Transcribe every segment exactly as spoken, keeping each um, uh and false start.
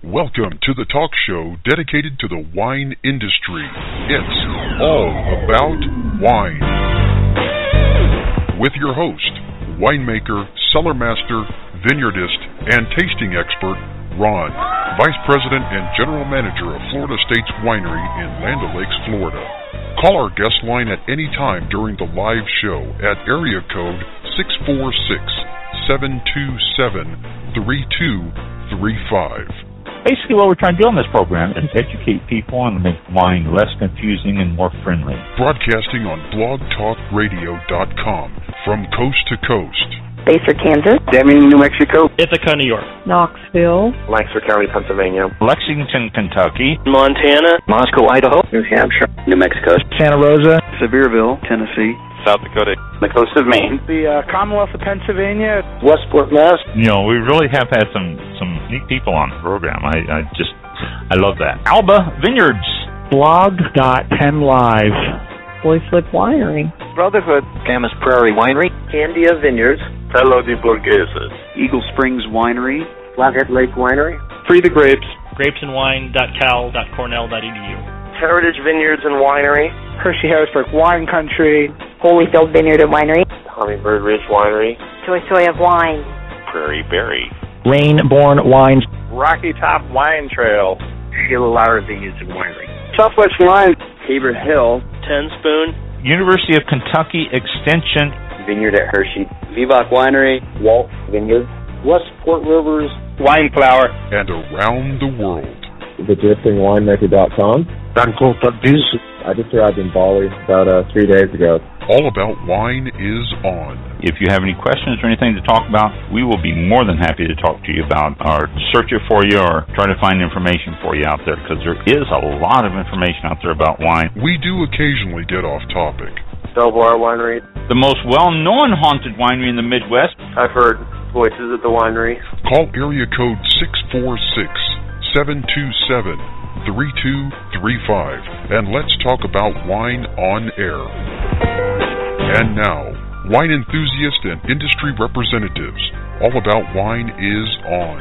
Welcome to the talk show dedicated to the wine industry. It's all about wine. With your host, winemaker, cellar master, vineyardist, and tasting expert, Ron, Vice President and General Manager of Florida States Winery in Land O'Lakes, Florida. Call our guest line at any time during the live show at area code six four six, seven two seven, three two three five. Basically, what we're trying to do on this program is educate people and make wine less confusing and more friendly. Broadcasting on blog talk radio dot com from coast to coast. Baser, Kansas. Deming, New Mexico. Ithaca, New York. Knoxville. Lancaster County, Pennsylvania. Lexington, Kentucky. Montana. Moscow, Idaho. New Hampshire. New Mexico. Santa Rosa. Sevierville, Tennessee. South Dakota. The coast of Maine. The uh, Commonwealth of Pennsylvania. Westport, Mass. You know, we really have had some, some neat people on the program. I, I just, I love that. Alba Vineyards. blog dot penn live. Boy Flip Winery. Brotherhood. Camas Prairie Winery. Candia Vineyards. Pelo de Burgueses. Eagle Springs Winery. Flathead Lake Winery. Free the Grapes. grapes and wine dot cal dot cornell dot e d u. Heritage Vineyards and Winery. Hershey Harrisburg Wine Country. Holyfield Vineyard and Winery. Hummingbird Ridge Winery. Choice Soy of Wine. Prairie Berry. Rainborn Wines. Rocky Top Wine Trail. Sheila Lauer Vineyards and Winery. Southwest Wine. Tabor Hill. Ten Spoon. University of Kentucky Extension. Vineyard at Hershey. Vivac Winery. Walt Vineyard. Westport Rivers. Wine Flower. And around the world. the drifting winemaker dot com. I just arrived in Bali about uh, three days ago. All About Wine is on. If you have any questions or anything to talk about, we will be more than happy to talk to you about or search it for you or try to find information for you out there, because there is a lot of information out there about wine. We do occasionally get off topic. Belvoir Winery. The most well-known haunted winery in the Midwest. I've heard voices at the winery. Call area code six four six, seven two seven, three two three five and let's talk about wine on air. And now, wine enthusiasts and industry representatives, All About Wine is on.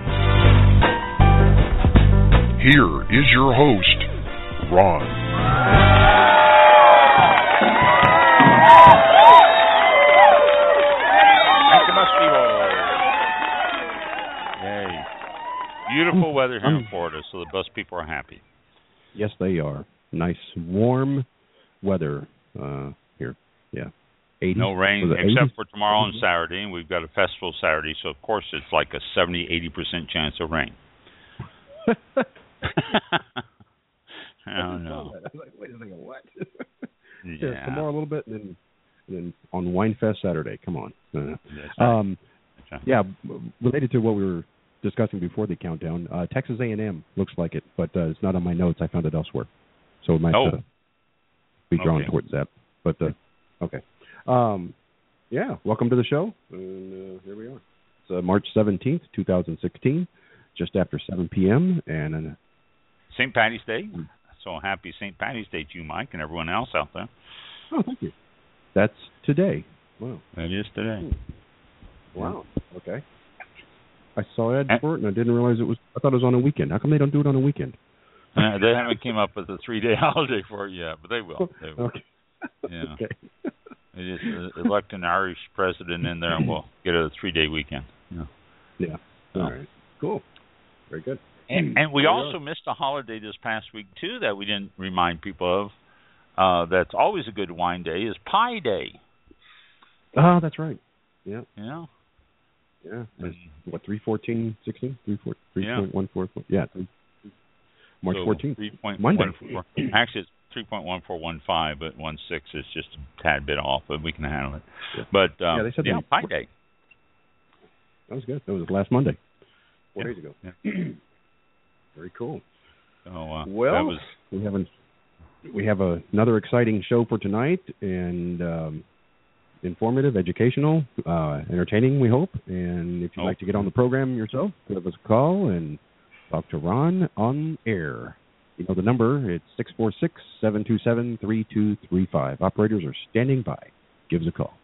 Here is your host, Ron. Yay. Beautiful weather here in Florida, so the bus people are happy. Yes, they are. Nice, warm weather uh, here. Yeah. eighty. No rain, except eighty? For tomorrow and Saturday, and we've got a festival Saturday, so of course it's like a seventy, eighty percent chance of rain. I don't know. I was like, wait a second, what? Yeah. Yeah, tomorrow a little bit, and then, and then on Winefest Saturday. Come on. Uh, That's right. um, That's right. Yeah, related to what we were discussing before the countdown, uh, Texas A and M looks like it, but uh, it's not on my notes. I found it elsewhere, so it might oh. uh, be drawn okay. towards that. But uh, okay, um, yeah. Welcome to the show, and uh, here we are. It's uh, March seventeenth, two thousand sixteen, just after seven p.m. and uh, Saint Patty's Day. So happy Saint Patty's Day to you, Mike, and everyone else out there. Oh, thank you. That's today. Wow. That is today. Wow. Okay. I saw ads for it, and I didn't realize it was. I thought it was on a weekend. How come they don't do it on a weekend? Uh, they haven't came up with a three-day holiday for it yet, but they will. They will. Okay. Yeah. Okay. They just uh, elect an Irish president in there, and we'll get a three-day weekend. Yeah. Yeah. All oh. right. Cool. Very good. And, and we also missed a holiday this past week too that we didn't remind people of. Uh, that's always a good wine day. Is Pie Day. Oh, that's right. Yeah. Yeah. Yeah. That's, what, three fourteen sixteen? three four three point one four four Yeah. March fourteenth. three point Monday. one four Actually, it's three point one four one five, but one six is just a tad bit off, but we can handle it. Yeah. But um, yeah, they said yeah, that. Pie Day. That was good. That was last Monday. Four yeah. days ago. Yeah. Very cool. So, uh, well, that was... we haven't. We have a, another exciting show for tonight, and um, informative, educational, uh, entertaining, we hope. And if you'd oh. like to get on the program yourself, give us a call and talk to Ron on air. You know the number. It's six four six, seven two seven, three two three five. Operators are standing by. Give us a call.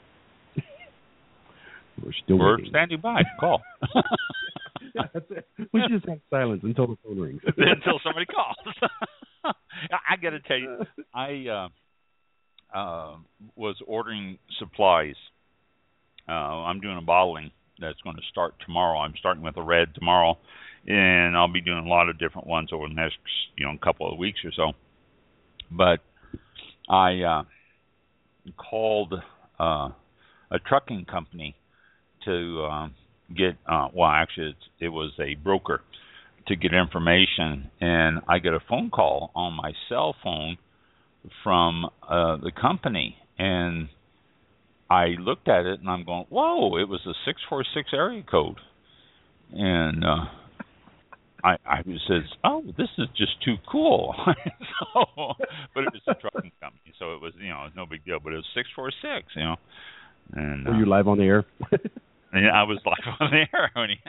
We're still We're waiting. standing by. Call. Yeah, that's it. We just have silence until the phone rings. Until somebody calls. I got to tell you, I uh, uh, was ordering supplies. Uh, I'm doing a bottling that's going to start tomorrow. I'm starting with a red tomorrow, and I'll be doing a lot of different ones over the next, you know, couple of weeks or so. But I uh, called uh, a trucking company to uh, get, uh, well, actually, it's, it was a broker to get information, and I get a phone call on my cell phone from uh, the company, and I looked at it and I'm going, whoa, it was a six four six area code. And uh, I, I says, oh, this is just too cool. so, but it was a trucking company, so it was, you know, no big deal. But it was six four six, you know. And, Were uh, you live on the air? And I was live on the air. When he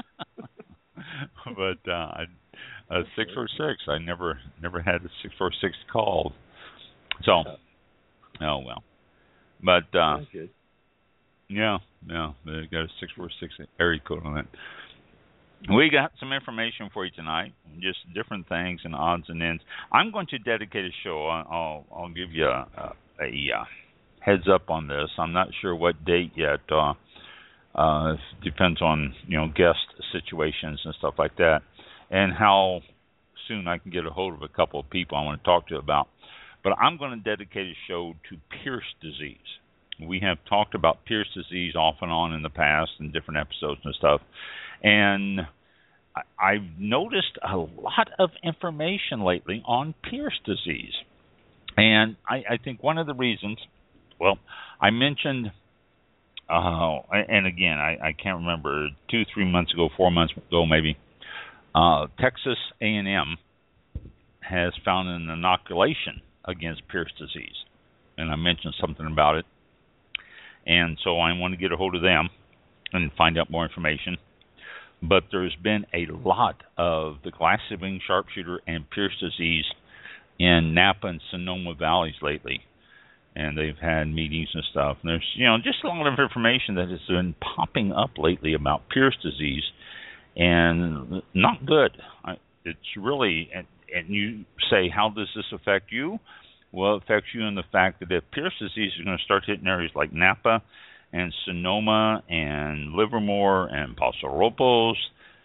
but uh, I, uh, six four six, I never never had a six four six called. So, oh, well. But, uh, yeah, yeah, they got a six four six area code on it. We got some information for you tonight, just different things and odds and ends. I'm going to dedicate a show. I'll I'll give you a, a, a heads up on this. I'm not sure what date yet. Uh, uh, it depends on, you know, guest situations and stuff like that, and how soon I can get a hold of a couple of people I want to talk to about. But I'm going to dedicate a show to Pierce disease. We have talked about Pierce disease off and on in the past in different episodes and stuff. And I, I've noticed a lot of information lately on Pierce disease. And I, I think one of the reasons, well, I mentioned, uh, and again, I, I can't remember, two, three months ago, four months ago maybe, uh, Texas A and M has found an inoculation against Pierce disease, and I mentioned something about it, and so I want to get a hold of them and find out more information. But there's been a lot of the glassy-winged sharpshooter and Pierce disease in Napa and Sonoma valleys lately, and they've had meetings and stuff, and there's, you know, just a lot of information that has been popping up lately about Pierce disease, and not good. It's really, and, and you say, how does this affect you? Well, it affects you in the fact that if Pierce disease is going to start hitting areas like Napa and Sonoma and Livermore and Paso Robles,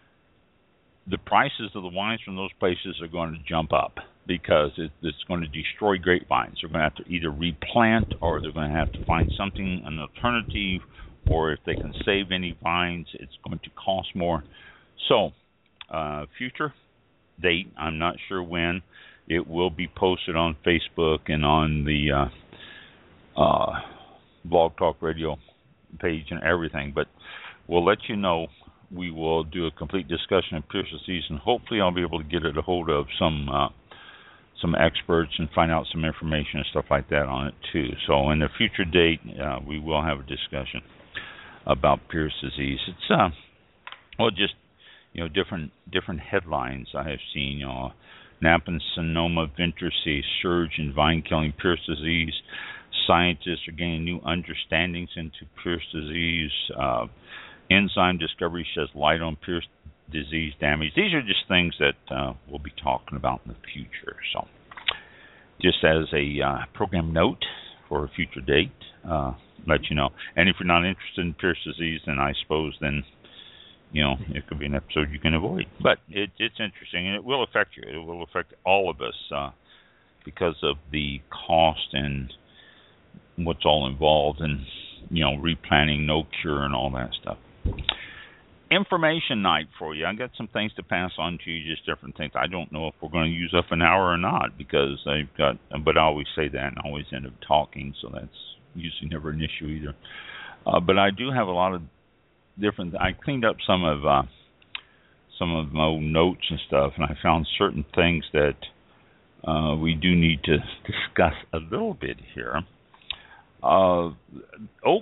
the prices of the wines from those places are going to jump up because it, it's going to destroy grapevines. They're going to have to either replant, or they're going to have to find something, an alternative, or if they can save any vines, it's going to cost more. So, uh, future date, I'm not sure when. It will be posted on Facebook and on the uh, uh, Blog Talk Radio page and everything. But we'll let you know. We will do a complete discussion of Pierce disease, and hopefully I'll be able to get it a hold of some uh, some experts and find out some information and stuff like that on it too. So in the future date, uh, we will have a discussion about Pierce disease. It's uh, well, just, you know, different different headlines I have seen. You know, Napa and Sonoma venture sees surge in vine-killing Pierce disease. Scientists are gaining new understandings into Pierce disease. Uh, enzyme discovery sheds light on Pierce disease damage. These are just things that uh, we'll be talking about in the future. So, just as a uh, program note for a future date, uh, let you know. And if you're not interested in Pierce disease, then I suppose then, you know, it could be an episode you can avoid. But it, it's interesting, and it will affect you. It will affect all of us uh, because of the cost and what's all involved in, you know, replanting, no cure, and all that stuff. Information night for you. I got some things to pass on to you, just different things. I don't know if we're going to use up an hour or not because I've got, but I always say that and I always end up talking, so that's usually never an issue either. Uh, but I do have a lot of different. I cleaned up some of uh, some of my old notes and stuff, and I found certain things that uh, we do need to discuss a little bit here. Uh, oak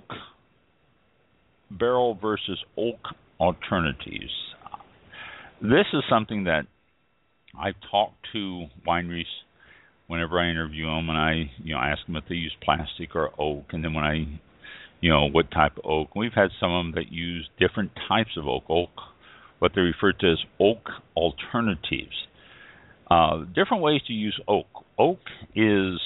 barrel versus oak alternatives. This is something that I talk to wineries whenever I interview them, and I, you know, ask them if they use plastic or oak, and then when I, you know, what type of oak. We've had some of them that use different types of oak, oak what they refer to as oak alternatives. Uh, different ways to use oak. Oak is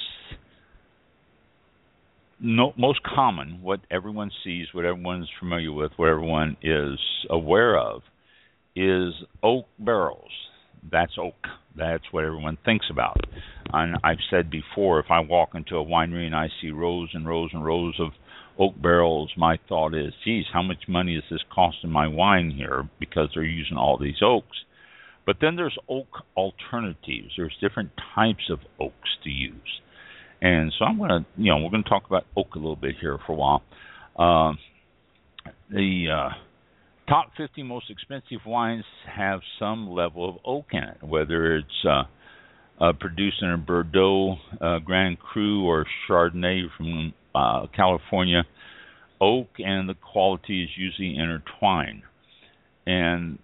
no, most common, what everyone sees, what everyone's familiar with, what everyone is aware of, is oak barrels. That's oak. That's what everyone thinks about. And I've said before, if I walk into a winery and I see rows and rows and rows of oak barrels, my thought is, geez, how much money is this costing my wine here because they're using all these oaks? But then there's oak alternatives. There's different types of oaks to use. And so I'm going to, you know, we're going to talk about oak a little bit here for a while. Uh, the uh, top fifty most expensive wines have some level of oak in it, whether it's uh, uh, produced in a Bordeaux, uh, Grand Cru, or Chardonnay from uh, California. Oak and the quality is usually intertwined. And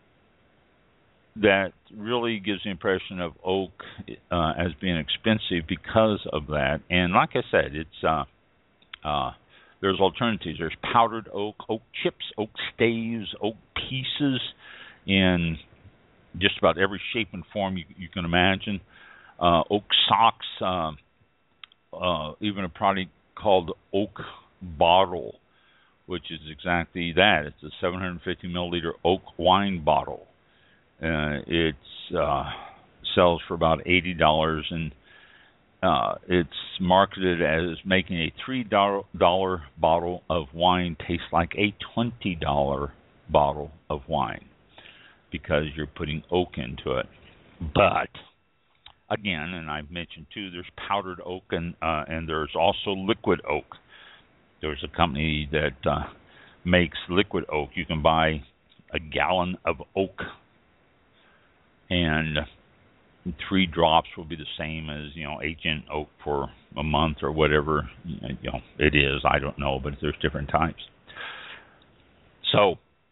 that really gives the impression of oak uh, as being expensive because of that. And like I said, it's uh, uh, there's alternatives. There's powdered oak, oak chips, oak staves, oak pieces in just about every shape and form you, you can imagine. Uh, oak socks, uh, uh, even a product called Oak Bottle, which is exactly that. It's a seven hundred fifty milliliter oak wine bottle. Uh, it uh, sells for about eighty dollars, and uh, it's marketed as making a three dollar bottle of wine taste like a twenty dollar bottle of wine because you're putting oak into it. But, again, and I've mentioned too, there's powdered oak and, uh, and there's also liquid oak. There's a company that uh, makes liquid oak. You can buy a gallon of oak, and three drops will be the same as, you know, agent oak for a month or whatever, you know, it is. I don't know, but there's different types. So,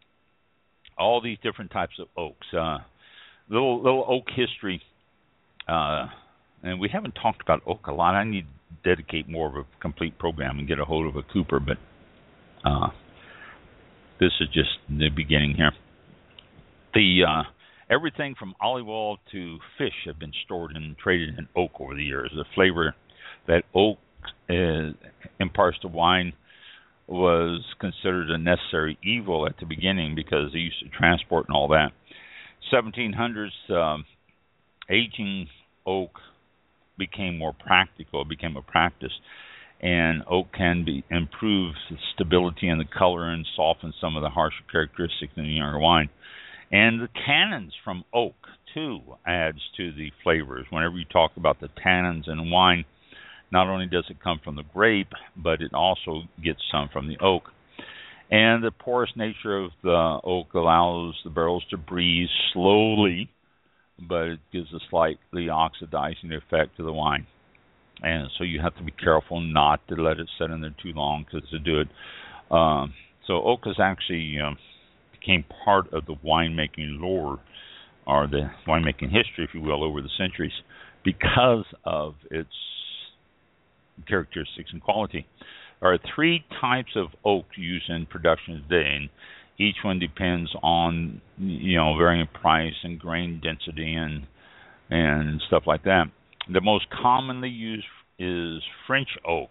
all these different types of oaks. Uh, little little oak history, uh, and we haven't talked about oak a lot. I need to dedicate more of a complete program and get a hold of a Cooper, but uh, this is just the beginning here. The uh, Everything from olive oil to fish have been stored and traded in oak over the years. The flavor that oak uh, imparts to wine was considered a necessary evil at the beginning because they used to transport and all that. seventeen hundreds, um, aging oak became more practical. It became a practice. And oak can be improve the stability and the color and soften some of the harsher characteristics in the younger wine. And the tannins from oak, too, adds to the flavors. Whenever you talk about the tannins in wine, not only does it come from the grape, but it also gets some from the oak. And the porous nature of the oak allows the barrels to breathe slowly, but it gives a slightly oxidizing effect to the wine. And so you have to be careful not to let it sit in there too long because to do it. Um, so oak is actually um, became part of the winemaking lore, or the winemaking history, if you will, over the centuries because of its characteristics and quality. There are three types of oak used in production today, and each one depends on, you know, varying price and grain density and and stuff like that. The most commonly used is French oak,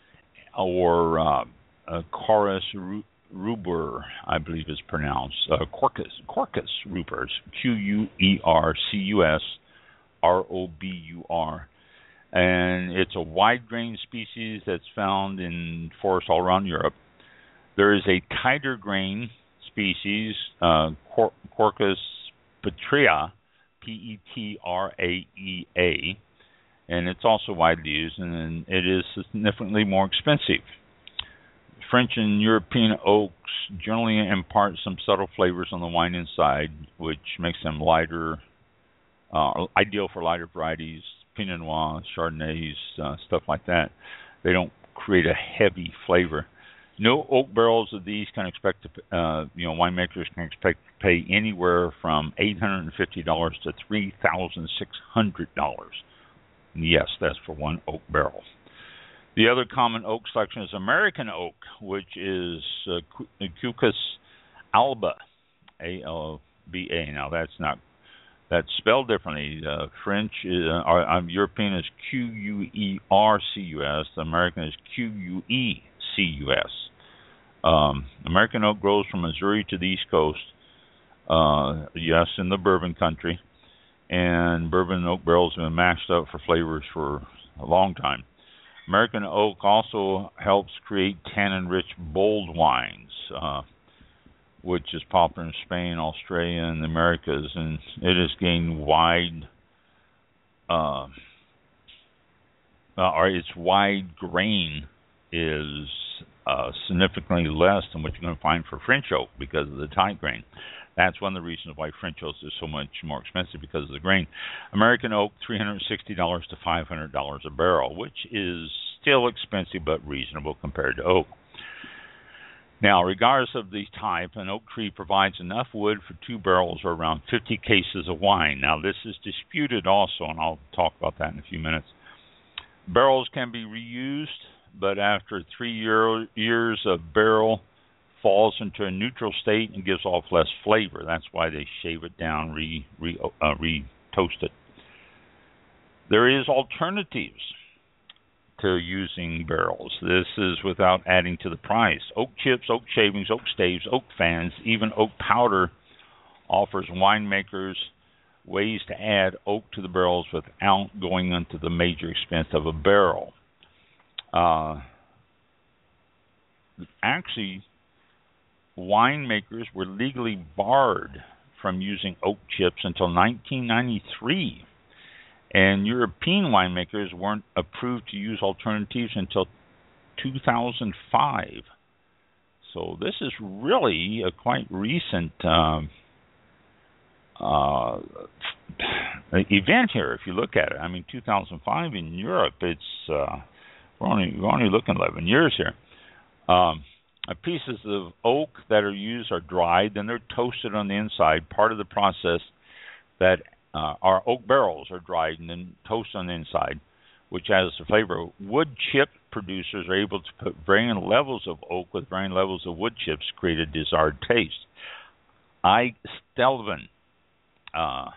or uh, uh, Quercus rubur, I believe is pronounced. Uh, Quercus, Quercus rubur, Q U E R C U S R O B U R. And it's a wide-grain species that's found in forests all around Europe. There is a tighter grain species, uh, Quercus petrea, P E T R A E A, and it's also widely used, and it is significantly more expensive. French and European oaks generally impart some subtle flavors on the wine inside, which makes them lighter, uh, ideal for lighter varieties, Pinot Noir, Chardonnays, uh, stuff like that. They don't create a heavy flavor. No oak barrels of these can expect to, uh, you know, winemakers can expect to pay anywhere from eight hundred fifty dollars to three thousand six hundred dollars. Yes, that's for one oak barrel. The other common oak selection is American oak, which is uh, Quercus alba, A L B A. Now that's not that's spelled differently. Uh, French, is, uh, or, um, European is Q U E R C U S. American is Q U E C U S. Um, American oak grows from Missouri to the East Coast. Uh, yes, in the bourbon country, and bourbon oak barrels have been mashed up for flavors for a long time. American oak also helps create tannin-rich bold wines, uh, which is popular in Spain, Australia, and the Americas, and it has gained wide, uh, uh, or its wide grain is uh, significantly less than what you're going to find for French oak because of the tight grain. That's one of the reasons why French oak is so much more expensive, because of the grain. American oak, three hundred sixty dollars to five hundred dollars a barrel, which is still expensive but reasonable compared to oak. Now, regardless of the type, an oak tree provides enough wood for two barrels or around fifty cases of wine. Now, this is disputed also, and I'll talk about that in a few minutes. Barrels can be reused, but after three year, years of barrel falls into a neutral state and gives off less flavor. That's why they shave it down, re, re, uh, re-toast it. There is alternatives to using barrels. This is without adding to the price. Oak chips, oak shavings, oak staves, oak fans, even oak powder offers winemakers ways to add oak to the barrels without going into the major expense of a barrel. Uh, actually, winemakers were legally barred from using oak chips until nineteen ninety-three, and European winemakers weren't approved to use alternatives until two thousand five. So this is really a quite recent um, uh, event here, if you look at it. I mean, two thousand five in Europe, it's uh, we're only we're only looking eleven years here. Um, Pieces of oak that are used are dried, then they're toasted on the inside. Part of the process that uh, our oak barrels are dried and then toasted on the inside, which adds the flavor. Wood chip producers are able to put varying levels of oak with varying levels of wood chips to create a desired taste. I. Stelvin uh,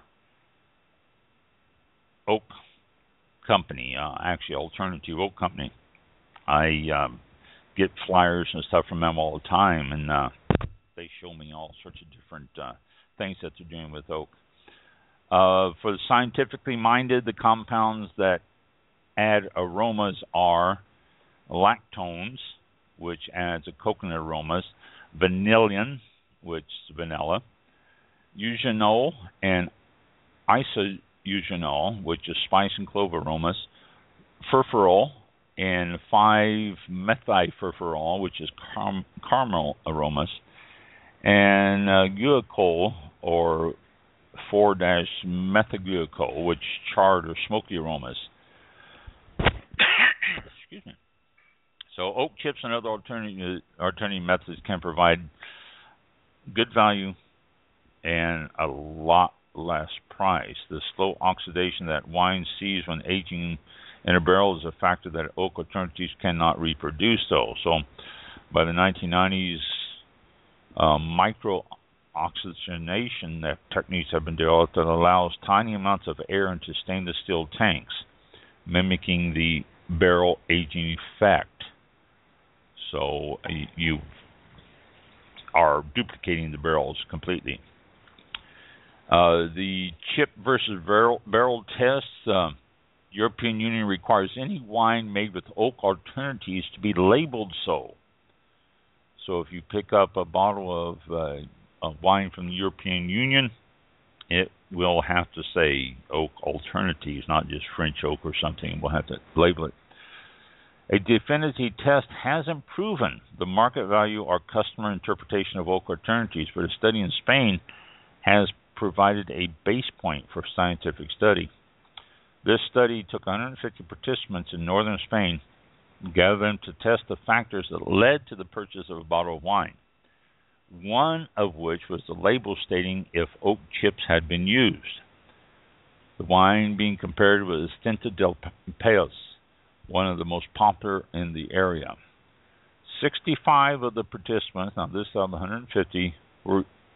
Oak Company, uh, actually Alternative Oak Company, I... Um, get flyers and stuff from them all the time, and uh, they show me all sorts of different uh, things that they're doing with oak. Uh, for the scientifically minded, the compounds that add aromas are lactones, which adds a coconut aromas, vanillin, which is vanilla, eugenol, and isoeugenol, which is spice and clove aromas, furfural, and five methylfurfural, which is car- caramel aromas, and uh, guaiacol, or four methylguaiacol, which charred or smoky aromas. Excuse me. So oak chips and other alternative, alternative methods can provide good value and a lot less price. The slow oxidation that wine sees when aging in a barrel is a factor that oak alternatives cannot reproduce, though. So by the nineteen nineties, uh, micro-oxygenation that techniques have been developed that allows tiny amounts of air into stainless steel tanks, mimicking the barrel aging effect. So uh, you are duplicating the barrels completely. Uh, the chip versus barrel, barrel test, uh, European Union requires any wine made with oak alternatives to be labeled so. So if you pick up a bottle of, uh, of wine from the European Union, it will have to say oak alternatives, not just French oak or something. We'll have to label it. A definitive test hasn't proven the market value or customer interpretation of oak alternatives, but a study in Spain has provided a base point for scientific study. This study took one hundred fifty participants in northern Spain, gathered them to test the factors that led to the purchase of a bottle of wine, one of which was the label stating if oak chips had been used. The wine being compared was Tinta del Pais, one of the most popular in the area. sixty-five of the participants, now this of one hundred fifty, were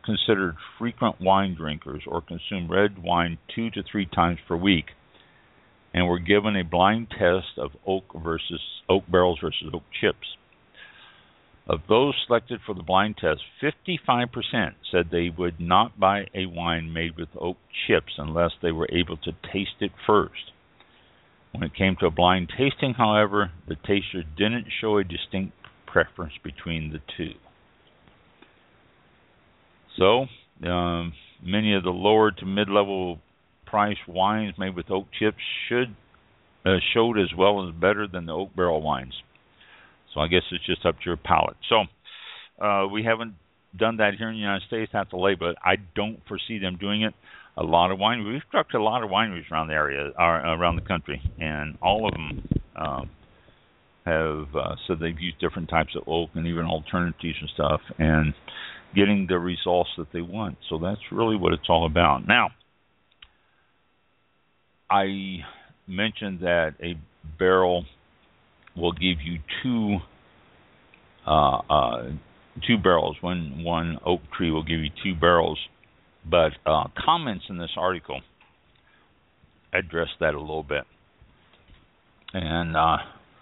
considered frequent wine drinkers or consumed red wine two to three times per week and were given a blind test of oak versus oak barrels versus oak chips. Of those selected for the blind test, fifty-five percent said they would not buy a wine made with oak chips unless they were able to taste it first. When it came to a blind tasting, however, the taster didn't show a distinct preference between the two. So, um, many of the lower to mid-level price wines made with oak chips should uh, showed as well as better than the oak barrel wines. So I guess it's just up to your palate. So uh, we haven't done that here in the United States, have to label it. I don't foresee them doing it. A lot of wineries, we've talked to a lot of wineries around the area, uh, around the country, and all of them uh, have uh, said they've used different types of oak and even alternatives and stuff, and getting the results that they want. So that's really what it's all about. Now, I mentioned that a barrel will give you two uh, uh, two barrels. One one oak tree will give you two barrels. But uh, comments in this article address that a little bit. And uh,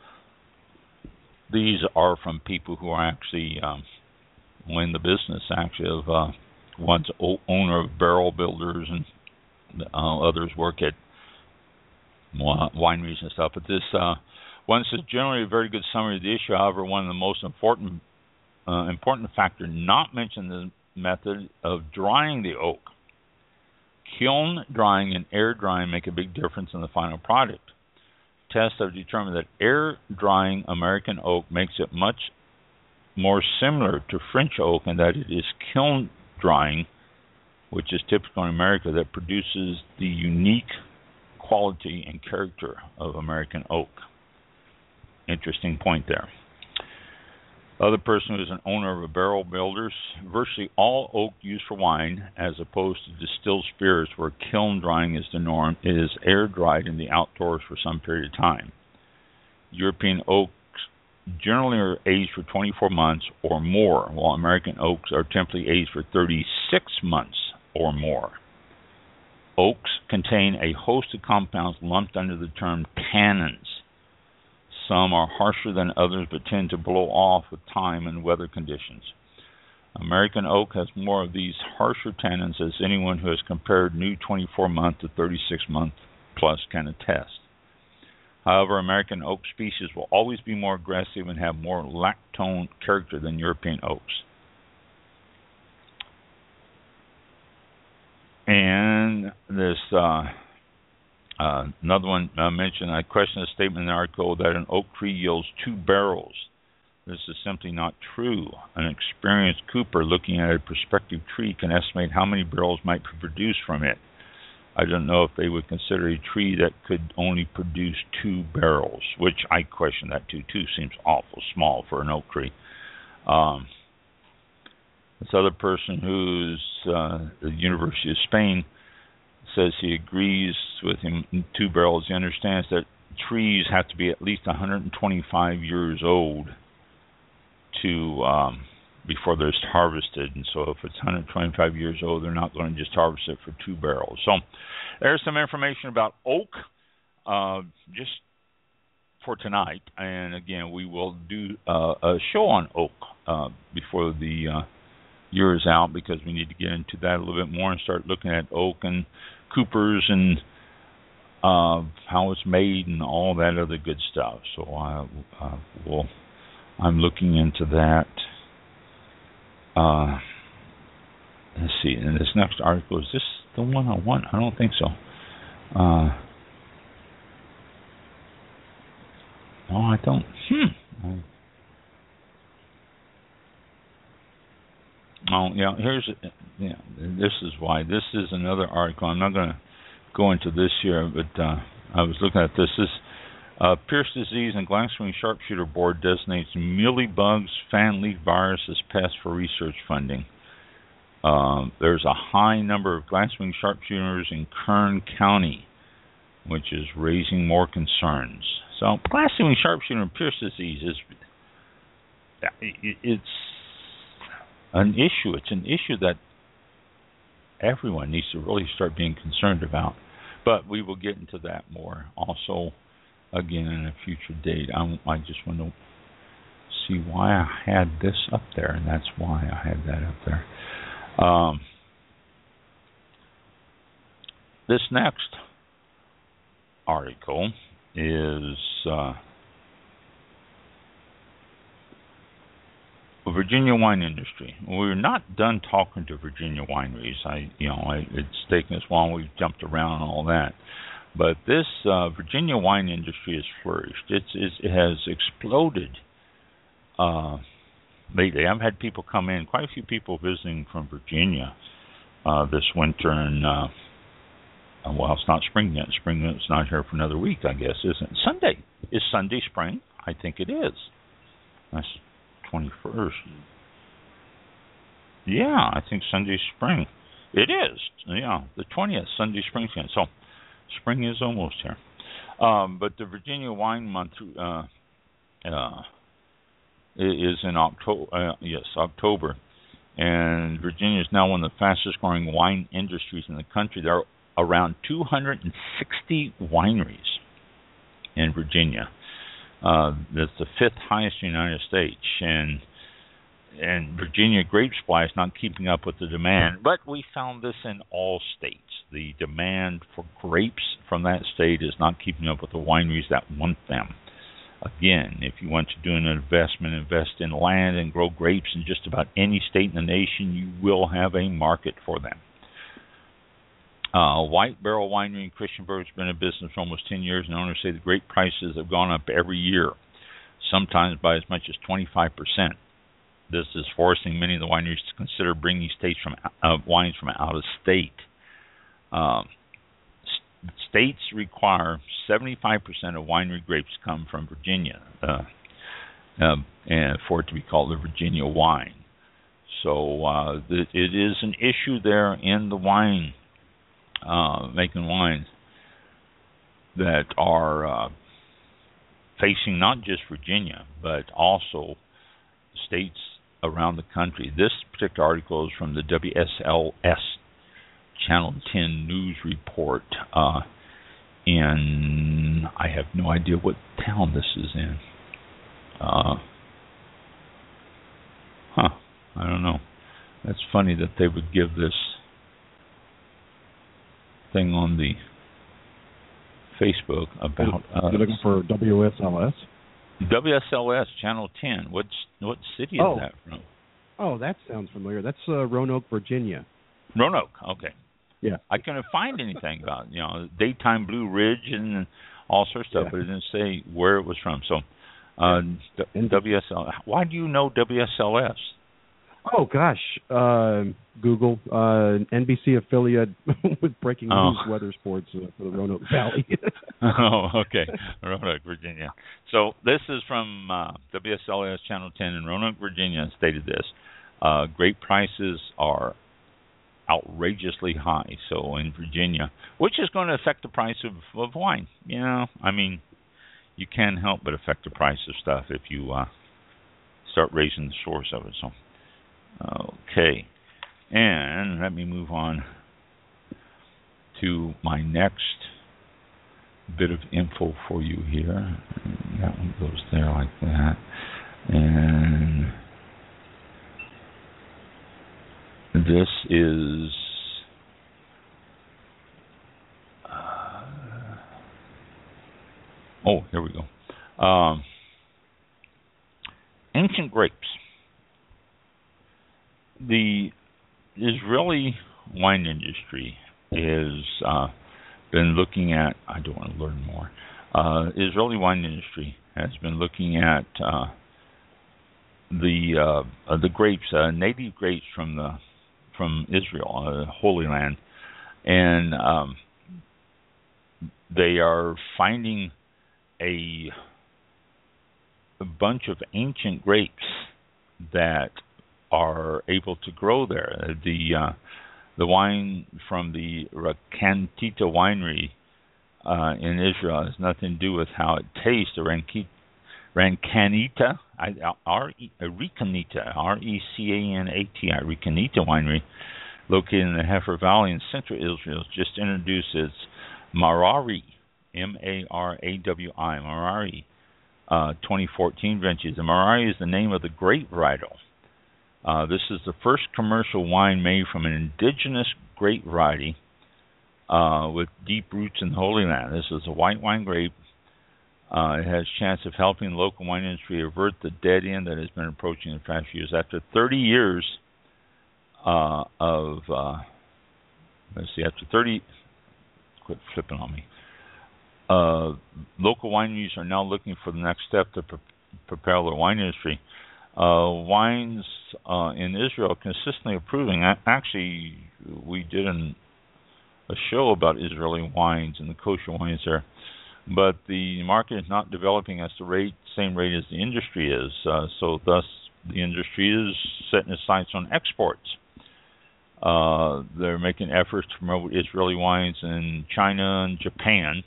these are from people who are actually um, in the business, actually, of uh, one's owner of barrel builders, and uh, others work at wineries and stuff. But this uh, one says, generally a very good summary of the issue. However, one of the most important uh, important factor not mentioned in the method of drying the oak. Kiln drying and air drying make a big difference in the final product. Tests have determined that air drying American oak makes it much more similar to French oak, and that it is kiln drying, which is typical in America, that produces the unique quality and character of American oak. Interesting point there. Other person who is an owner of a barrel builders, virtually all oak used for wine, as opposed to distilled spirits where kiln drying is the norm, is air dried in the outdoors for some period of time. European oaks generally are aged for twenty-four months or more, while American oaks are typically aged for thirty-six months or more. Oaks contain a host of compounds lumped under the term tannins. Some are harsher than others but tend to blow off with time and weather conditions. American oak has more of these harsher tannins as anyone who has compared new twenty-four month to thirty-six month plus kind of test. However, American oak species will always be more aggressive and have more lactone character than European oaks. And this uh, uh, another one uh, mentioned, I questioned a statement in the article that an oak tree yields two barrels. This is simply not true. An experienced cooper looking at a prospective tree can estimate how many barrels might be produced from it. I don't know if they would consider a tree that could only produce two barrels, which I question that too. Two seems awful small for an oak tree. Um, this other person who's uh, the University of Spain says he agrees with him in two barrels. He understands that trees have to be at least one hundred twenty-five years old to um, before they're harvested, and so if it's one hundred twenty-five years old, they're not going to just harvest it for two barrels. So there's some information about oak uh, just for tonight, and again, we will do uh, a show on oak uh, before the uh, year is out, because we need to get into that a little bit more and start looking at oak and coopers and uh, how it's made and all that other good stuff. So I uh, will. I'm looking into that. Uh, let's see. And this next article, is this the one I want? I don't think so. Uh, no, I don't. Hmm. I, oh, yeah. Here's. Yeah. This is why. This is another article. I'm not going to go into this here, but uh, I was looking at this. This. Uh, Pierce disease and Glasswing Sharpshooter Board designates mealybugs fan leaf virus as pests for research funding. Um, there's a high number of glasswing sharpshooters in Kern County, which is raising more concerns. So, glasswing sharpshooter and Pierce disease is it's an issue. It's an issue that everyone needs to really start being concerned about. But we will get into that more also again in a future date. I, I just want to see why I had this up there, and that's why I had that up there. Um, this next article is uh, Virginia wine industry. We're not done talking to Virginia wineries. I, you know, I, it's taken us long. We've jumped around and all that, but this uh, Virginia wine industry has flourished. It's, it's it has exploded uh, lately. I've had people come in, quite a few people visiting from Virginia uh, this winter, and uh, well, it's not spring yet. Spring it's not here for another week, I guess, isn't it? Sunday is Sunday spring. I think it is. That's twenty-first. Yeah, I think Sunday spring. It is. Yeah, the twentieth, Sunday spring. So spring is almost here. Um, but the Virginia Wine Month uh, uh, is in October. Uh, yes, October. And Virginia is now one of the fastest growing wine industries in the country. There are around two hundred sixty wineries in Virginia. Uh, that's the fifth highest in the United States, and and Virginia grape supply is not keeping up with the demand. But we found this in all states. The demand for grapes from that state is not keeping up with the wineries that want them. Again, if you want to do an investment, invest in land and grow grapes in just about any state in the nation, you will have a market for them. Uh, White Barrel Winery in Christiansburg has been in business for almost ten years, and owners say the grape prices have gone up every year, sometimes by as much as twenty-five percent. This is forcing many of the wineries to consider bringing states from uh, wines from out of state. Um, st- states require seventy-five percent of winery grapes come from Virginia, uh, uh, and for it to be called a Virginia wine. So uh, th- it is an issue there in the wine. Uh, making wines that are uh, facing not just Virginia, but also states around the country. This particular article is from the W S L S Channel ten News Report, uh, and I have no idea what town this is in. Uh, huh, I don't know. That's funny that they would give this thing on the Facebook about us. You're looking for W S L S? W S L S Channel ten. What's what city is oh. that from? Oh, that sounds familiar. That's uh, Roanoke, Virginia. Roanoke. Okay. Yeah. I couldn't find anything about you know daytime Blue Ridge and all sorts of stuff, yeah. But it didn't say where it was from. So, uh, yeah. W S L S. Why do you know W S L S? Oh gosh, uh, Google, uh, N B C affiliate with breaking oh. news, weather, sports uh, for the Roanoke Valley. Oh, okay, Roanoke, Virginia. So this is from uh, W S L S Channel ten in Roanoke, Virginia. Stated this: uh, grape prices are outrageously high. So in Virginia, which is going to affect the price of, of wine. You know, I mean, you can't help but affect the price of stuff if you uh, start raising the source of it. So. Okay, and let me move on to my next bit of info for you here. That one goes there like that. And this is uh, oh, here we go. Um, ancient grapes. The Israeli wine industry has uh, been looking at, I don't want to learn more, uh, Israeli wine industry has been looking at uh, the uh, uh, the grapes, uh, native grapes from the from Israel, uh, Holy Land, and um, they are finding a, a bunch of ancient grapes that are able to grow there. The uh, the wine from the Rakanita winery uh, in Israel has nothing to do with how it tastes. The Rakanita, R E Recanita, R E C A N A T I, Recanita winery located in the Heifer Valley in central Israel, just introduced its Marari, M A R A W I, Marari, uh, twenty fourteen vintage. The Marari is the name of the grape varietal. Uh, this is the first commercial wine made from an indigenous grape variety uh, with deep roots in the Holy Land. This is a white wine grape. Uh, it has a chance of helping the local wine industry avert the dead end that has been approaching in the past few years. After thirty years uh, of, uh, let's see, after thirty, quit flipping on me. Uh, local wineries are now looking for the next step to pre- prepare their wine industry. Uh, wines uh, in Israel consistently improving. Actually, we did an, a show about Israeli wines and the kosher wines there. But the market is not developing at the rate, same rate as the industry is. Uh, so thus, the industry is setting its sights on exports. Uh, they're making efforts to promote Israeli wines in China and Japan.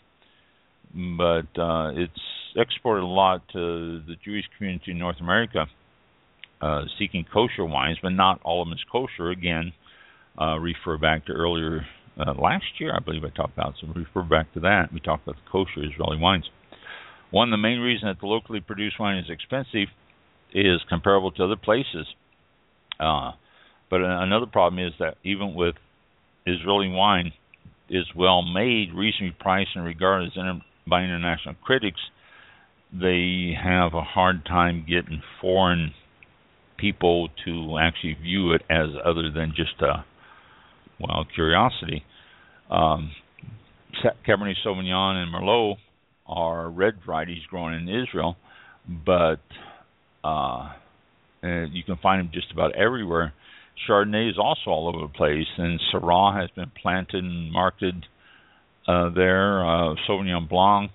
But uh, it's exported a lot to the Jewish community in North America, uh, seeking kosher wines, but not all of them is kosher. Again, uh, refer back to earlier Uh, last year, I believe I talked about, so refer back to that. We talked about the kosher Israeli wines. One of the main reasons that the locally produced wine is expensive is comparable to other places. Uh, but another problem is that even with Israeli wine is well made, reasonably priced, and regarded as inter- by international critics, they have a hard time getting foreign people to actually view it as other than just a well, curiosity. Um, Cabernet Sauvignon and Merlot are red varieties grown in Israel, but uh, you can find them just about everywhere. Chardonnay is also all over the place, and Syrah has been planted and marketed uh, there. Uh, Sauvignon Blanc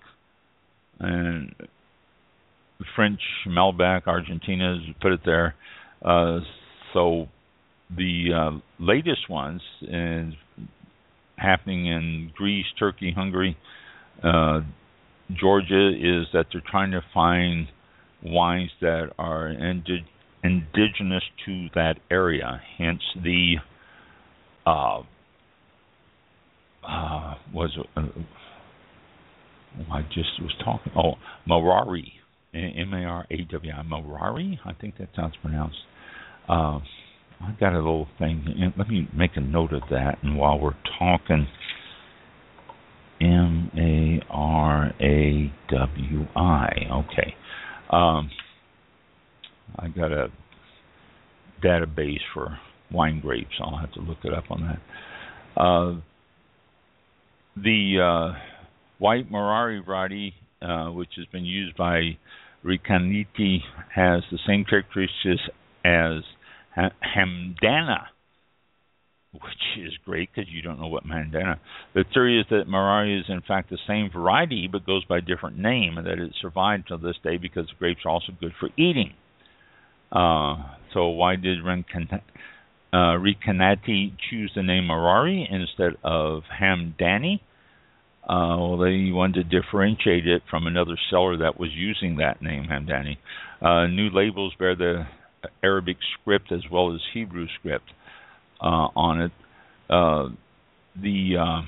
and French Malbec, Argentina, put it there. Uh, so The uh, latest ones is happening in Greece, Turkey, Hungary, uh, Georgia, is that they're trying to find wines that are indi- indigenous to that area. Hence the uh, uh, was uh, I just was talking. Oh, Marari, M A R A W I, Marari. I think that's how it's pronounced. Uh, I got a little thing. Let me make a note of that. And while we're talking, M A R A W I. Okay. Um, I got a database for wine grapes. I'll have to look it up on that. Uh, the uh, white Marari variety, uh, which has been used by Recanati, has the same characteristics as Hamdana, which is great because you don't know what Hamdana. The theory is that Marari is in fact the same variety but goes by a different name, and that it survived till this day because the grapes are also good for eating. Uh, so why did Recanati uh, choose the name Marari instead of Hamdani? Uh, well, they wanted to differentiate it from another seller that was using that name, Hamdani. Uh, new labels bear the Arabic script as well as Hebrew script uh, on it. Uh, the uh,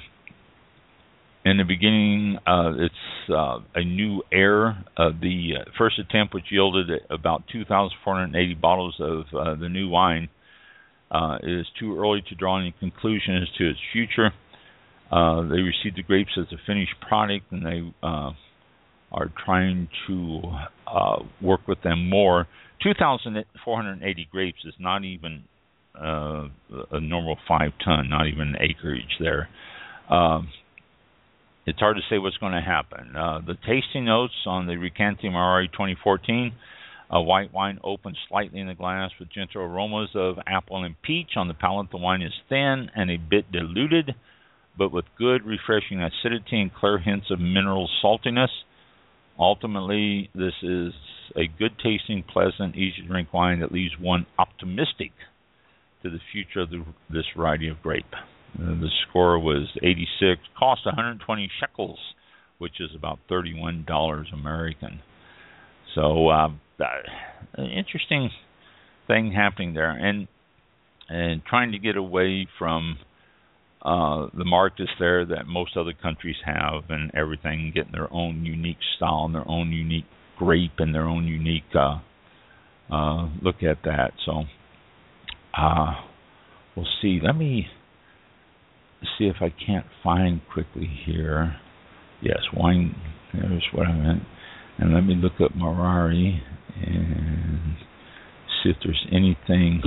in the beginning, uh, it's uh, a new heir. Uh, the uh, first attempt, which yielded about two thousand four hundred eighty bottles of uh, the new wine, uh, it is too early to draw any conclusion as to its future. Uh, they received the grapes as a finished product, and they uh, are trying to uh, work with them more. two thousand four hundred eighty grapes is not even uh, a normal five ton, not even an acreage there. Um, it's hard to say what's going to happen. Uh, the tasting notes on the Recanati Marari twenty fourteen, a white wine opens slightly in the glass with gentle aromas of apple and peach. On the palate, the wine is thin and a bit diluted, but with good, refreshing acidity and clear hints of mineral saltiness. Ultimately, this is a good-tasting, pleasant, easy-to-drink wine that leaves one optimistic to the future of the, this variety of grape. Uh, the score was eighty-six, cost one hundred twenty shekels, which is about thirty-one dollars American. So, uh, uh, an interesting thing happening there. And and trying to get away from uh, the markets there that most other countries have and everything, getting their own unique style and their own unique grape and their own unique uh, uh, look at that. So uh, we'll see. Let me see if I can't find quickly here. Yes, wine, there's what I meant. And let me look up Marari and see if there's anything.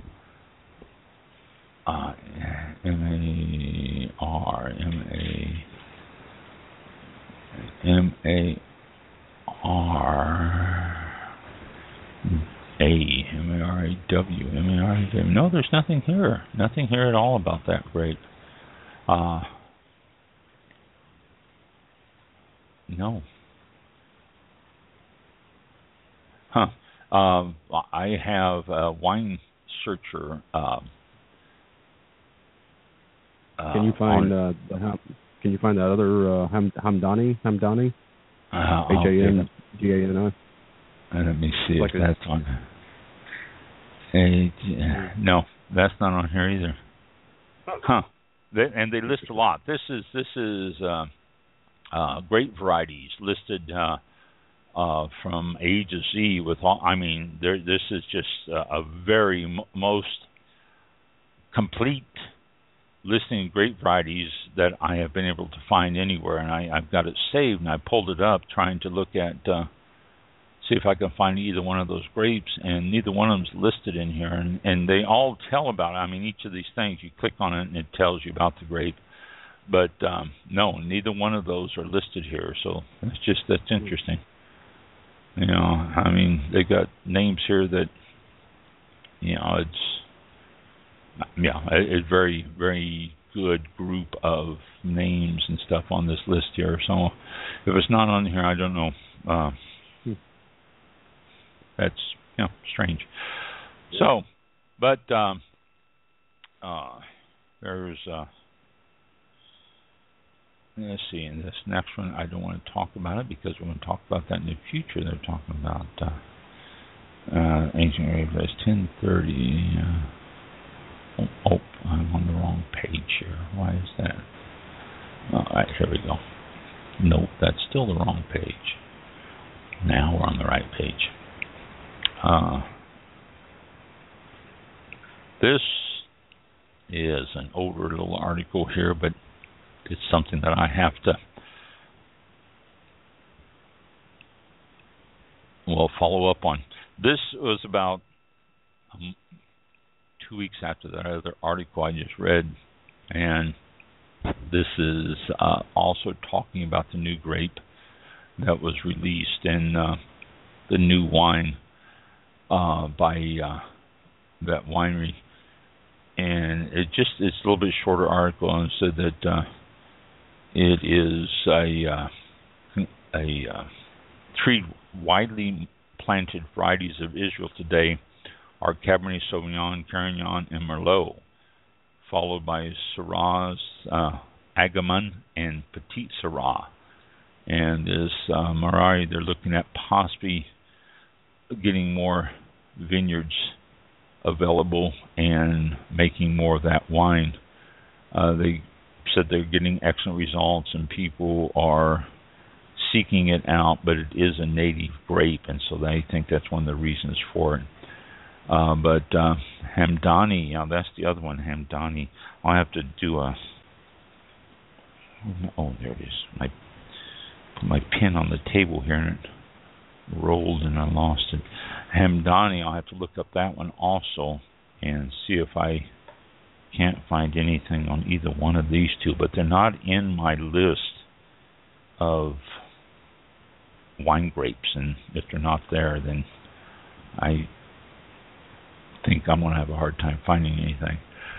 Uh, M A R, M A, M A R A, M A R A W, M A R A W. No, there's nothing here. Nothing here at all about that grape. Uh, no. Huh. Um, I have a wine searcher. Uh, Can you find uh, the Ham, can you find that other uh, Ham, Hamdani Hamdani uh, H A M D A N I? Let me see like if a, that's on. A, no, that's not on here either. Huh? They, and they list a lot. This is this is uh, uh, grape varieties listed uh, uh, from A to Z. With all, I mean, there. This is just uh, a very m- most complete listing of grape varieties that I have been able to find anywhere, and I, I've got it saved, and I pulled it up trying to look at, uh, see if I can find either one of those grapes, and neither one of them's listed in here, and, and they all tell about it. I mean, each of these things, you click on it, and it tells you about the grape, but um, no, neither one of those are listed here, so that's just, that's interesting. You know, I mean, they got names here that, you know, it's, yeah, a very, very good group of names and stuff on this list here. So if it's not on here, I don't know. Uh, that's, you know, strange. Yeah. So, but um, uh, there's, uh, let's see, in this next one, I don't want to talk about it because we're going to talk about that in the future. They're talking about uh, uh, ancient grape. ten thirty. Uh, Oh, oh, I'm on the wrong page here. Why is that? All right, here we go. Nope, that's still the wrong page. Now we're on the right page. Uh, this is an older little article here, but it's something that I have to, well, follow up on. This was about um, two weeks after that other article I just read, and this is uh, also talking about the new grape that was released and uh, the new wine uh, by uh, that winery, and it just it's a little bit shorter article, and said that uh, it is a uh, a uh, three widely planted varieties of Israel today are Cabernet Sauvignon, Carignan, and Merlot, followed by Syrahs, uh, Agumon, and Petit Syrah. And this uh, Marari, they're looking at possibly getting more vineyards available and making more of that wine. Uh, they said they're getting excellent results, and people are seeking it out, but it is a native grape, and so they think that's one of the reasons for it. Uh, but uh, Hamdani, yeah, that's the other one, Hamdani. I'll have to do a. Oh, there it is. My put my pen on the table here, and it rolled, and I lost it. Hamdani, I'll have to look up that one also and see if I can't find anything on either one of these two. But they're not in my list of wine grapes, and if they're not there, then I think I'm going to have a hard time finding anything.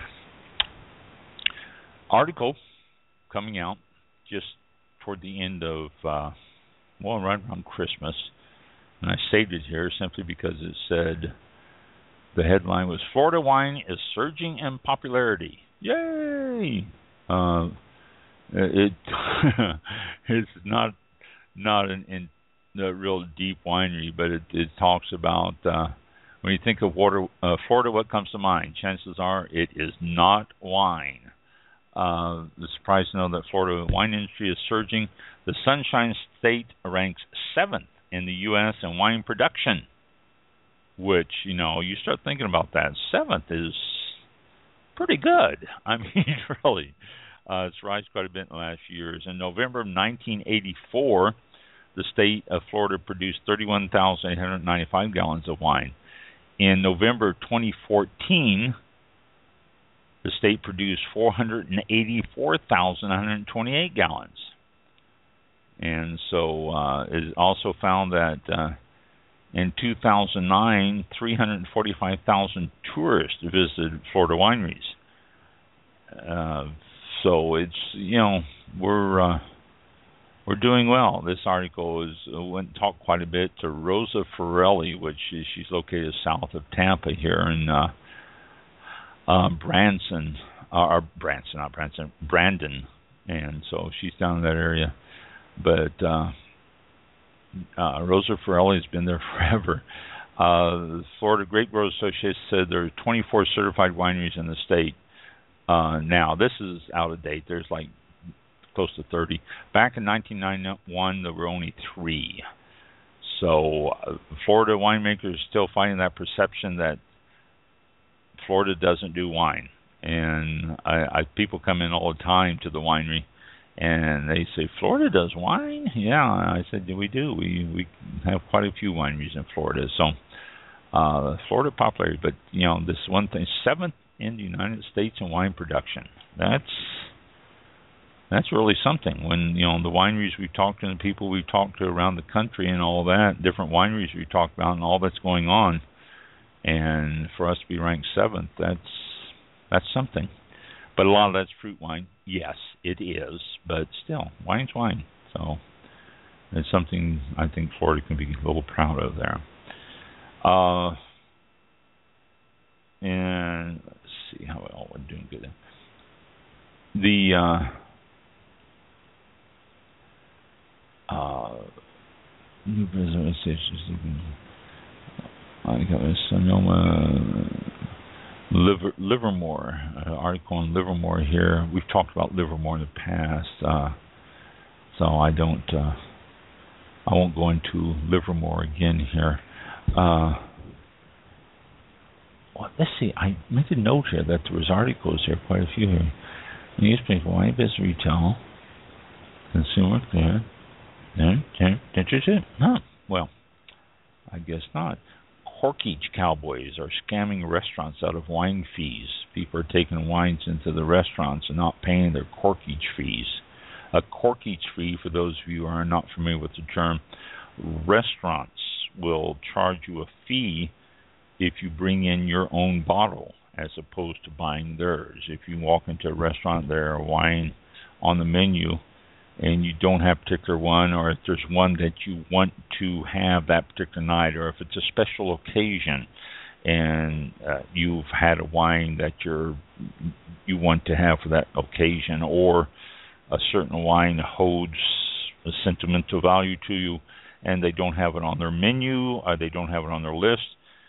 Article coming out just toward the end of, uh, well, right around Christmas, and I saved it here simply because it said, the headline was, Florida wine is surging in popularity. Yay! Uh, it it's not not an in a real deep winery, but it, it talks about uh, When you think of water, uh, Florida, what comes to mind? Chances are it is not wine. Uh, the surprise to know that Florida wine industry is surging. The Sunshine State ranks seventh in the U S in wine production, which, you know, you start thinking about that. Seventh is pretty good. I mean, really. Uh, it's risen quite a bit in the last few years. In November of nineteen eighty-four, the state of Florida produced thirty-one thousand eight hundred ninety-five gallons of wine. In November twenty fourteen, the state produced four hundred eighty-four thousand one hundred twenty-eight gallons. And so uh, it also found that uh, in two thousand nine, three hundred forty-five thousand tourists visited Florida wineries. Uh, so it's, you know, we're uh, we're doing well. This article is uh, went and talked quite a bit to Rosa Forelli, which is, she's located south of Tampa here in uh, uh, Branson, uh, or Branson, not Branson, Brandon, and so she's down in that area. But uh, uh, Rosa Forelli has been there forever. Uh, the Florida Grape Growers Association said there are twenty-four certified wineries in the state. Uh, now, this is out of date. There's like close to thirty. Back in nineteen ninety-one, there were only three. So uh, Florida winemakers are still fighting that perception that Florida doesn't do wine. And I, I people come in all the time to the winery, and they say, Florida does wine? Yeah, I said, yeah, we do. We we have quite a few wineries in Florida. So uh, Florida popularity, but you know, this one thing, seventh in the United States in wine production. That's that's really something. When, you know, the wineries we've talked to, and the people we've talked to around the country and all that, different wineries we've talked about and all that's going on, and for us to be ranked seventh, that's that's something. But a lot of that's fruit wine. Yes, it is, but still, wine's wine. So it's something I think Florida can be a little proud of there. Uh, and let's see how well we're doing good. The uh, uh, new business I got a Sonoma Liver, Livermore, uh, article on Livermore here. We've talked about Livermore in the past, uh, so I don't, uh, I won't go into Livermore again here. Uh, well, let's see. I made a note here that there was articles here, quite a few here. Newspaper, wine business, retail, consumer, clear. Then, then, no. Well, I guess not. Corkage cowboys are scamming restaurants out of wine fees. People are taking wines into the restaurants and not paying their corkage fees. A corkage fee, for those of you who are not familiar with the term, restaurants will charge you a fee if you bring in your own bottle as opposed to buying theirs. If you walk into a restaurant, there are wine on the menu, and you don't have a particular one, or if there's one that you want to have that particular night, or if it's a special occasion and uh, you've had a wine that you're you want to have for that occasion, or a certain wine holds a sentimental value to you and they don't have it on their menu or they don't have it on their list,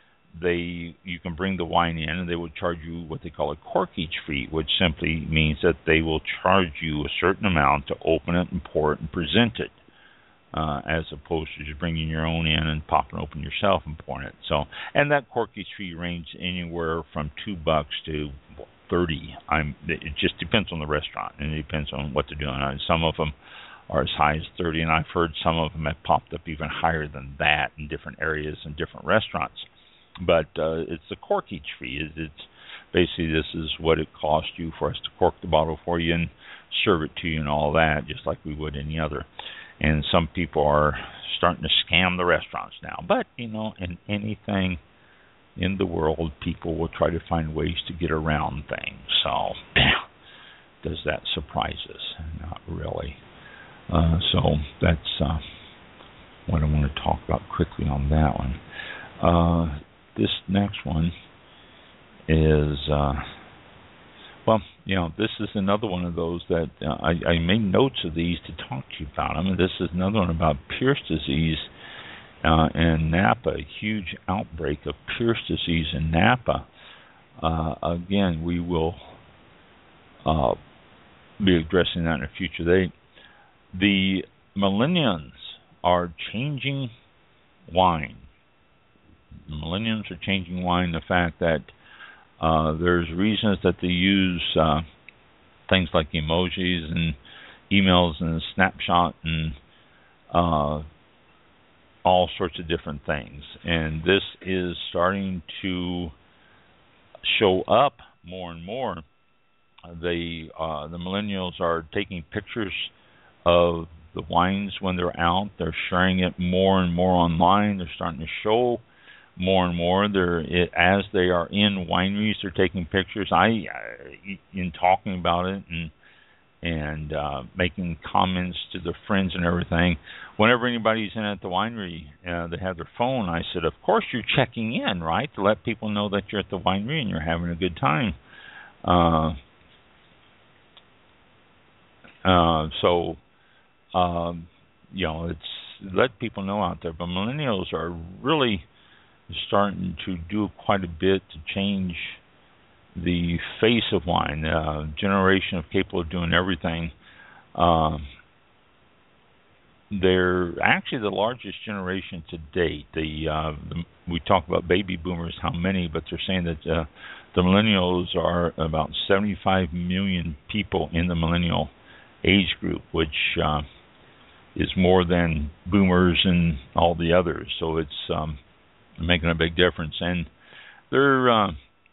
they you can bring the wine in and they will charge you what they call a corkage fee, which simply means that they will charge you a certain amount to open it and pour it and present it, uh, as opposed to just bringing your own in and popping it open yourself and pouring it. So, and that corkage fee ranges anywhere from two bucks to thirty. I'm. It just depends on the restaurant and it depends on what they're doing. Some of them are as high as thirty, and I've heard some of them have popped up even higher than that in different areas and different restaurants. But uh, it's the corkage fee. It's basically, this is what it costs you for us to cork the bottle for you and serve it to you and all that, just like we would any other. And some people are starting to scam the restaurants now. But, you know, in anything in the world, people will try to find ways to get around things. So, does that surprise us? Not really. Uh, so that's uh, what I want to talk about quickly on that one. Uh, this next one is, uh, well, you know, this is another one of those that uh, I, I made notes of these to talk to you about them. And this is another one about Pierce disease uh, in Napa, a huge outbreak of Pierce disease in Napa. Uh, again, we will uh, be addressing that in a future date. The millennials are changing wine. The millennials are changing wine. The fact that uh, there's reasons that they use uh, things like emojis and emails and snapshot and uh, all sorts of different things. And this is starting to show up more and more. They, uh, the millennials are taking pictures of the wines when they're out. They're sharing it more and more online. They're starting to show more and more. They're it, as they are in wineries, they're taking pictures. I, I in talking about it and and uh, making comments to their friends and everything. Whenever anybody's in at the winery, uh, they have their phone. I said, of course you're checking in, right, to let people know that you're at the winery and you're having a good time. Uh, uh, so, um, you know, it's let people know out there. But millennials are really starting to do quite a bit to change the face of wine. Uh, generation of capable of doing everything. Uh, they're actually the largest generation to date. The, uh, the we talk about baby boomers, how many, but they're saying that uh, the millennials are about seventy-five million people in the millennial age group, which uh, is more than boomers and all the others. So it's um, making a big difference, and they're uh,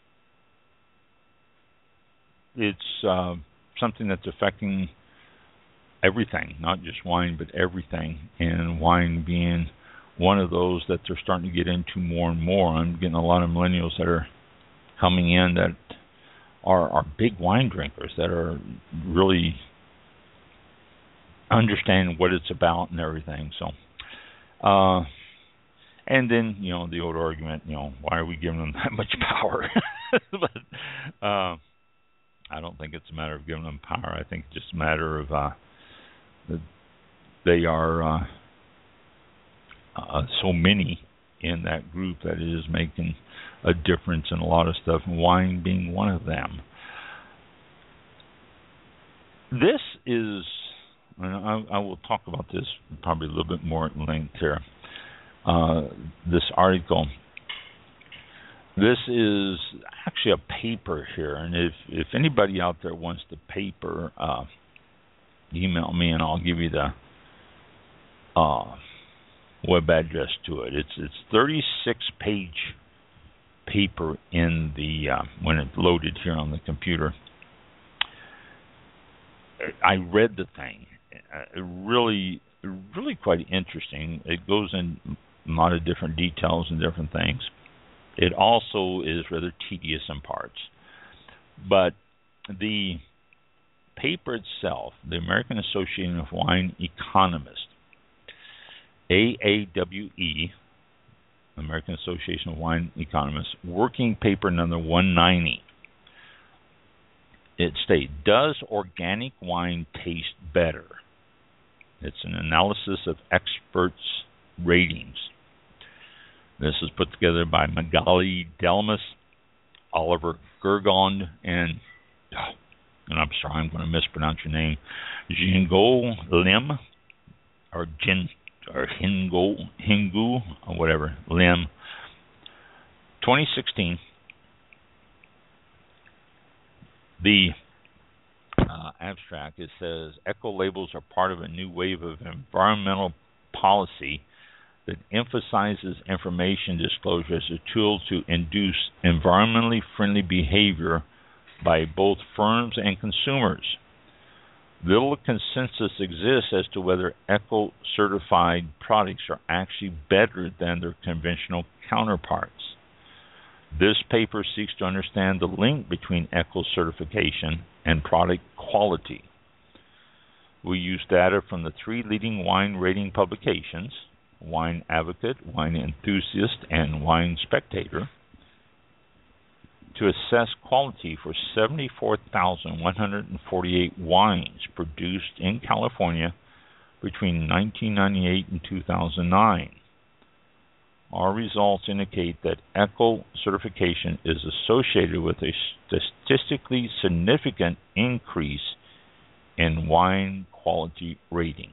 it's uh, something that's affecting everything, not just wine, but everything, and wine being one of those that they're starting to get into more and more. I'm getting a lot of millennials that are coming in that are, are big wine drinkers, that are really understanding what it's about and everything. So, uh, and then, you know, the old argument, you know, why are we giving them that much power? but uh, I don't think it's a matter of giving them power. I think it's just a matter of uh, they are uh, uh, so many in that group that it is making a difference in a lot of stuff, and wine being one of them. This is, and I, I will talk about this probably a little bit more at length here. Uh, this article, this is actually a paper here, and if if anybody out there wants the paper, uh, email me and I'll give you the uh, web address to it. It's it's thirty-six page paper in the uh, when it's loaded here on the computer. I read the thing. Uh, really, really quite interesting. It goes in a lot of different details and different things. It also is rather tedious in parts. But the paper itself, the American Association of Wine Economists, A A W E, American Association of Wine Economists, working paper number one ninety. It states, does organic wine taste better? It's an analysis of experts' ratings. This is put together by Magali Delmas, Oliver Gergond, and, oh, and I'm sorry, I'm going to mispronounce your name, Jingo Lim, or Jin, or Hingo, Hingu, or whatever, Lim, twenty sixteen. The uh, abstract, it says, eco labels are part of a new wave of environmental policy that emphasizes information disclosure as a tool to induce environmentally friendly behavior by both firms and consumers. Little consensus exists as to whether eco-certified products are actually better than their conventional counterparts. This paper seeks to understand the link between eco-certification and product quality. We use data from the three leading wine rating publications, Wine Advocate, Wine Enthusiast, and Wine Spectator, to assess quality for seventy-four thousand one hundred forty-eight wines produced in California between nineteen ninety-eight and two thousand nine. our results indicate that ECHO certification is associated with a statistically significant increase in wine quality rating.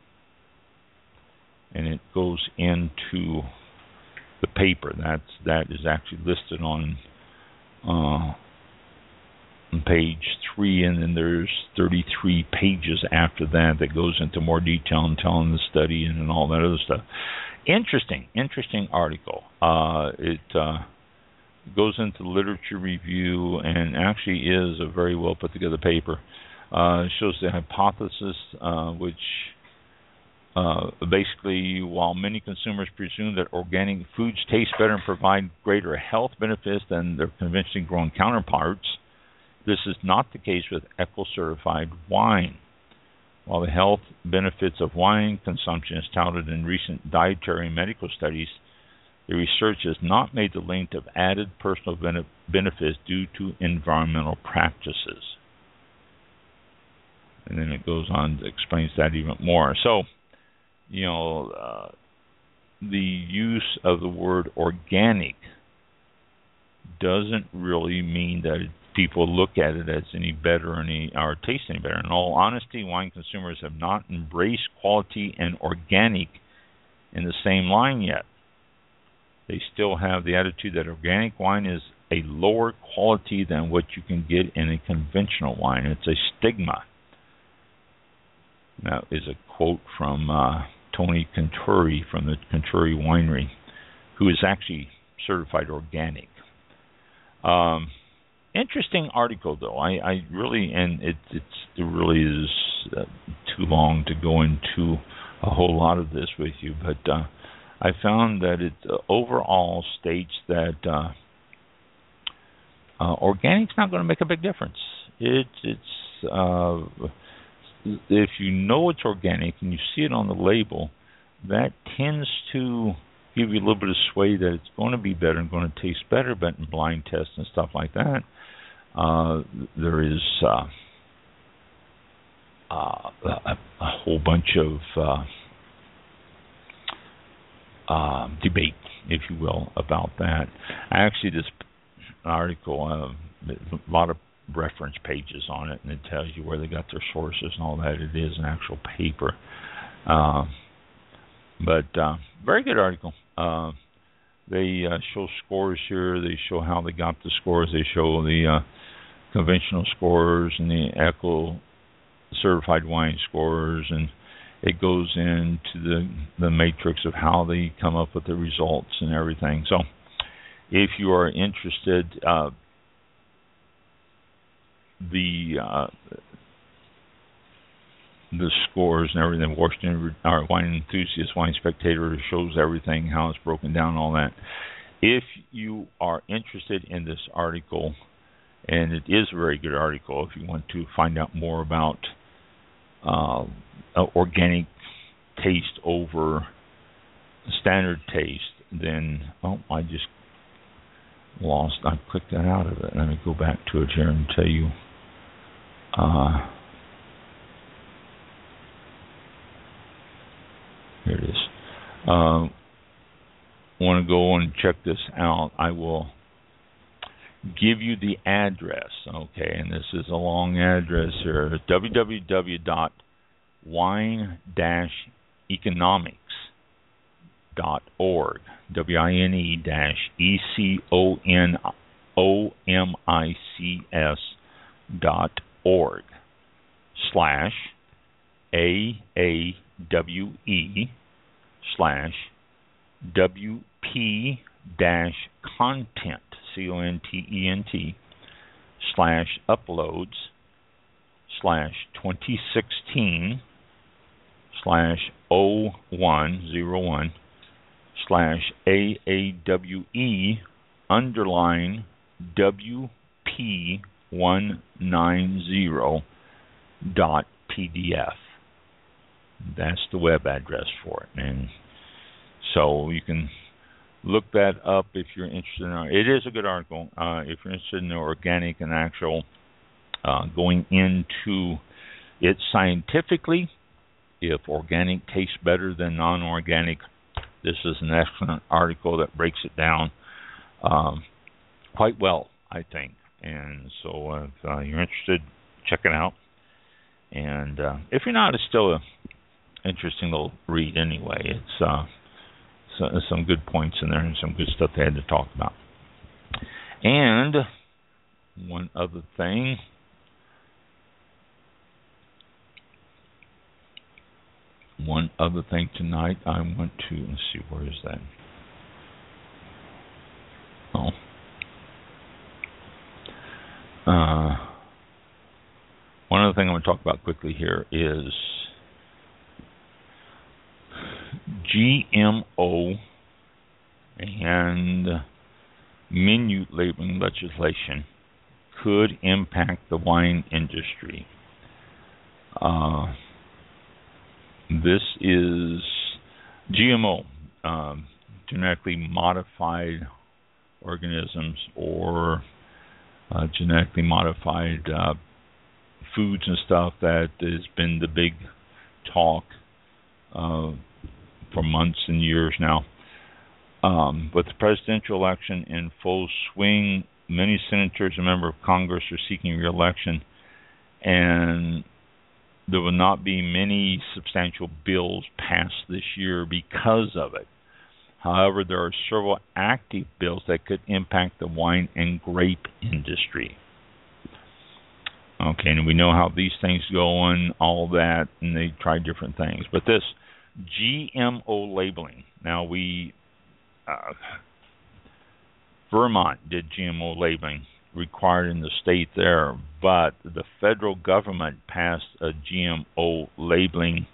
And it goes into the paper. That's that is actually listed on uh, on page three, and then there's thirty-three pages after that that goes into more detail and telling the study and, and all that other stuff. Interesting, interesting article. Uh, it uh, goes into literature review and actually is a very well put together paper. Uh, it shows the hypothesis, uh, which uh, basically, while many consumers presume that organic foods taste better and provide greater health benefits than their conventionally grown counterparts, this is not the case with ECHO certified wine. While the health benefits of wine consumption is touted in recent dietary and medical studies, the research has not made the link of added personal benefits due to environmental practices. And then it goes on to explain that even more. So, you know, uh, the use of the word organic doesn't really mean that it, people look at it as any better or, any, or taste any better. In all honesty, wine consumers have not embraced quality and organic in the same line yet. They still have the attitude that organic wine is a lower quality than what you can get in a conventional wine. It's a stigma. That is a quote from uh, Tony Conturi from the Conturi Winery, who is actually certified organic. Um, interesting article, though. I, I really, and it, it's, it really is uh, too long to go into a whole lot of this with you, but uh, I found that it uh, overall states that uh, uh, organic's not going to make a big difference. It, it's uh, if you know it's organic and you see it on the label, that tends to give you a little bit of sway that it's going to be better and going to taste better, but in blind tests and stuff like that, uh, there is uh, uh, a, a whole bunch of uh, uh, debate, if you will, about that. Actually, this article, uh, a lot of reference pages on it, and it tells you where they got their sources and all that. It is an actual paper. Uh, but uh, very good article. Uh, they uh, show scores here. They show how they got the scores. They show the uh, conventional scores and the ECHO certified wine scores, and it goes into the, the matrix of how they come up with the results and everything. So if you are interested, uh, the uh, the scores and everything, Washington our Wine Enthusiast, Wine Spectator shows everything, how it's broken down, all that. If you are interested in this article, and it is a very good article, if you want to find out more about uh, organic taste over standard taste, then, oh, I just lost, I clicked that out of it. Let me go back to it here and tell you. Uh, here it is. Uh, want to go and check this out? I will give you the address, okay? And this is a long address here. w w w dot wine dash economics dot org. W I N E dash E C O N O M I C S dot org slash A A W E slash W P dash content, C O N T E N T, slash uploads slash twenty sixteen slash oh one oh one slash A A W E underline W P one ninety dot P D F. That's the web address for it. And so you can look that up if you're interested in it. It is a good article. Uh, if you're interested in the organic and actual uh, going into it scientifically, if organic tastes better than non-organic, This is an excellent article that breaks it down um, quite well, I think. And so if uh, you're interested, check it out. And uh, if you're not, it's still an interesting little read anyway. It's uh, so, some good points in there and some good stuff they had to talk about. And one other thing. One other thing tonight, I want to, let's see, where is that? Oh. Uh, one other thing I want to talk about quickly here is G M O and menu labeling legislation could impact the wine industry. Uh, this is G M O, um, genetically modified organisms or uh, genetically modified uh, foods and stuff that has been the big talk uh, for months and years now. Um, with the presidential election in full swing, many senators and members of Congress are seeking re-election, and there will not be many substantial bills passed this year because of it. However, there are several active bills that could impact the wine and grape industry. Okay, and we know how these things go and all that, and they try different things. But this G M O labeling, now we, uh, Vermont did G M O labeling required in the state there, but the federal government passed a G M O labeling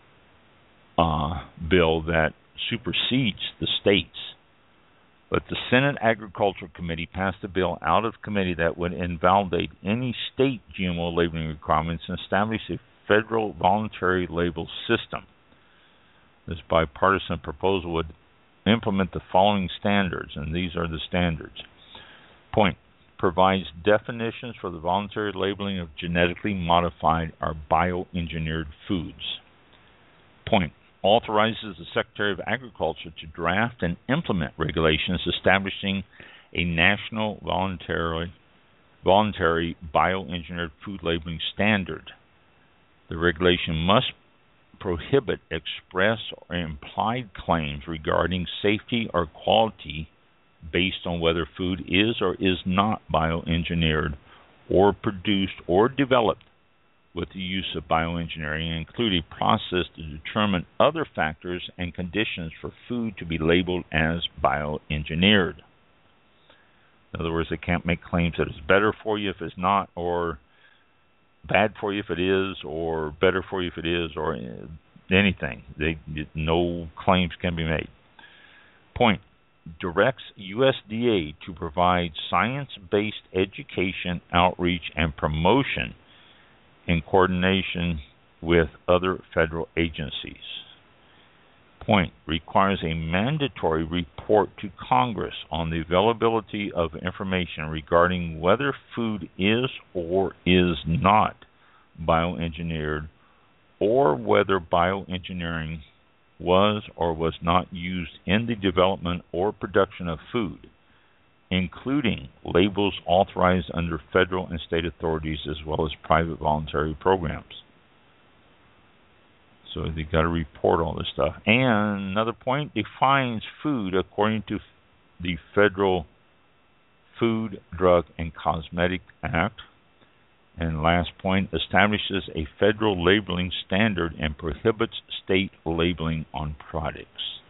uh, bill that supersedes the states. But the Senate Agriculture Committee passed a bill out of committee that would invalidate any state G M O labeling requirements and establish a federal voluntary label system. This bipartisan proposal would implement the following standards, and these are the standards. Point, provides definitions for the voluntary labeling of genetically modified or bioengineered foods. Point, authorizes the Secretary of Agriculture to draft and implement regulations establishing a national voluntary, voluntary bioengineered food labeling standard. The regulation must prohibit express or implied claims regarding safety or quality based on whether food is or is not bioengineered or produced or developed with the use of bioengineering, and include a process to determine other factors and conditions for food to be labeled as bioengineered. In other words, they can't make claims that it's better for you if it's not, or bad for you if it is, or better for you if it is, or anything. They, no claims can be made. Point, directs U S D A to provide science-based education, outreach, and promotion in coordination with other federal agencies. Point, requires a mandatory report to Congress on the availability of information regarding whether food is or is not bioengineered, or whether bioengineering was or was not used in the development or production of food, including labels authorized under federal and state authorities as well as private voluntary programs. So they've got to report all this stuff. And another point, defines food according to the Federal Food, Drug, and Cosmetic Act. And last point, establishes a federal labeling standard and prohibits state labeling on products.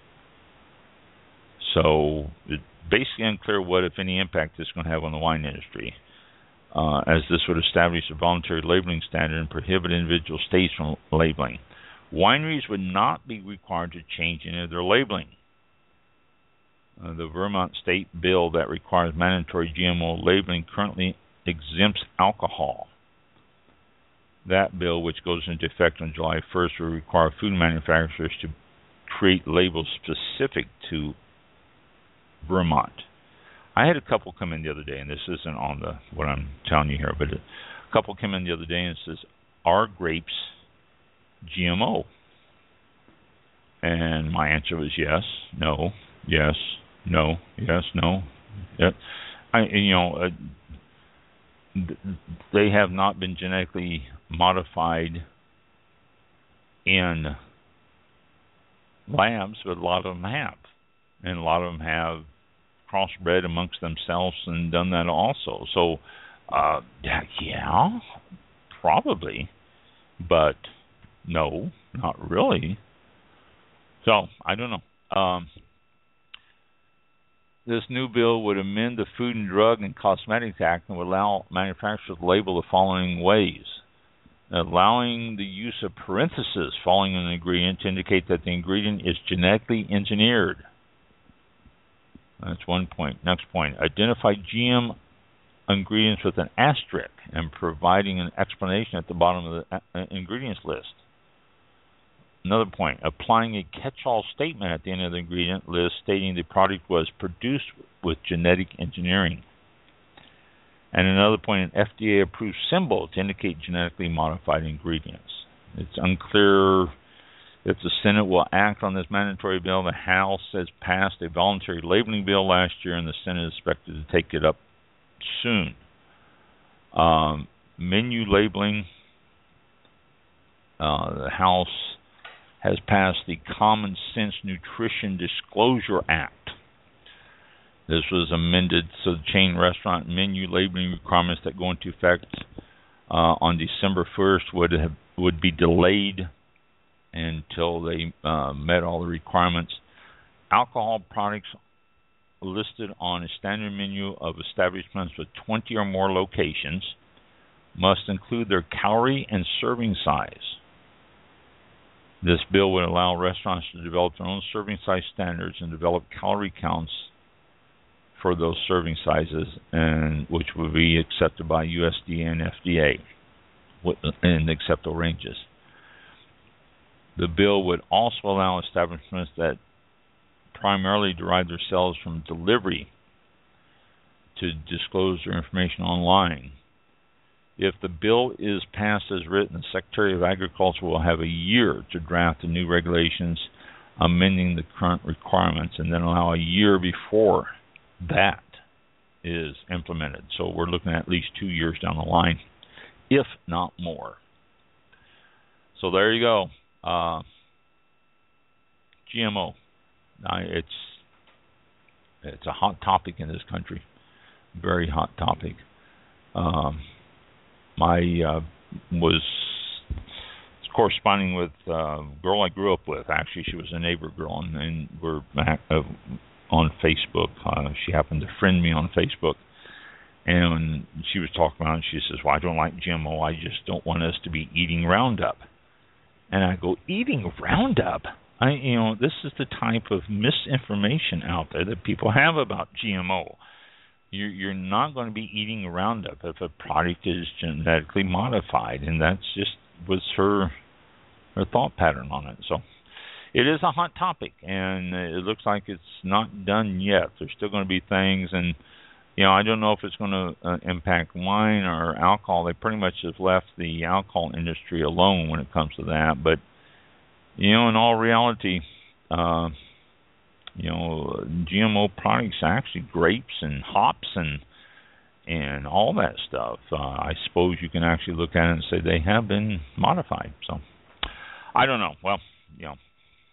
So it's basically unclear what, if any, impact this is going to have on the wine industry, uh, as this would establish a voluntary labeling standard and prohibit individual states from labeling. Wineries would not be required to change any of their labeling. Uh, the Vermont state bill that requires mandatory G M O labeling currently exempts alcohol. That bill, which goes into effect on July first, will require food manufacturers to create labels specific to Vermont. I had a couple come in the other day, and this isn't on the what I'm telling you here, but a couple came in the other day and says, "Are grapes G M O?" And my answer was yes, no, yes, no, yes, no. Yep. I, you know, uh, they have not been genetically modified in labs, but a lot of them have. And a lot of them have crossbred amongst themselves and done that also. So, uh, yeah, probably, but no, not really. So, I don't know. Um, this new bill would amend the Food and Drug and Cosmetics Act and would allow manufacturers to label the following ways. Allowing the use of parentheses following an ingredient to indicate that the ingredient is genetically engineered. That's one point. Next point. Identify G M ingredients with an asterisk and providing an explanation at the bottom of the uh, ingredients list. Another point. Applying a catch-all statement at the end of the ingredient list stating the product was produced with genetic engineering. And another point, an F D A-approved symbol to indicate genetically modified ingredients. It's unclear if the Senate will act on this mandatory bill. The House has passed a voluntary labeling bill last year, and the Senate is expected to take it up soon. Um, menu labeling, uh, the House has passed the Common Sense Nutrition Disclosure Act. This was amended so the chain restaurant menu labeling requirements that go into effect uh, on December first would have would be delayed until they uh, met all the requirements. Alcohol products listed on a standard menu of establishments with twenty or more locations must include their calorie and serving size. This bill would allow restaurants to develop their own serving size standards and develop calorie counts for those serving sizes, and which would be accepted by U S D A and F D A in acceptable ranges. The bill would also allow establishments that primarily derive their sales from delivery to disclose their information online. If the bill is passed as written, the Secretary of Agriculture will have a year to draft the new regulations amending the current requirements, and then allow a year before that is implemented. So we're looking at at least two years down the line, if not more. So there you go. Uh, G M O. Uh, it's it's a hot topic in this country. Very hot topic. Um, my uh, was corresponding with a girl I grew up with. Actually, she was a neighbor girl, and, and we're back, uh, on Facebook. Uh, she happened to friend me on Facebook, and she was talking about it. She says, well, I don't like G M O. I just don't want us to be eating Roundup. And I go, eating Roundup? I, you know, this is the type of misinformation out there that people have about G M O. You're, you're not going to be eating Roundup if a product is genetically modified, and that's just was her her thought pattern on it. So it is a hot topic, and it looks like it's not done yet. There's still going to be things, and you know, I don't know if it's going to uh, impact wine or alcohol. They pretty much have left the alcohol industry alone when it comes to that. But you know, in all reality, uh, you know, G M O products are actually grapes and hops and and all that stuff. Uh, I suppose you can actually look at it and say they have been modified. So I don't know. Well, you know.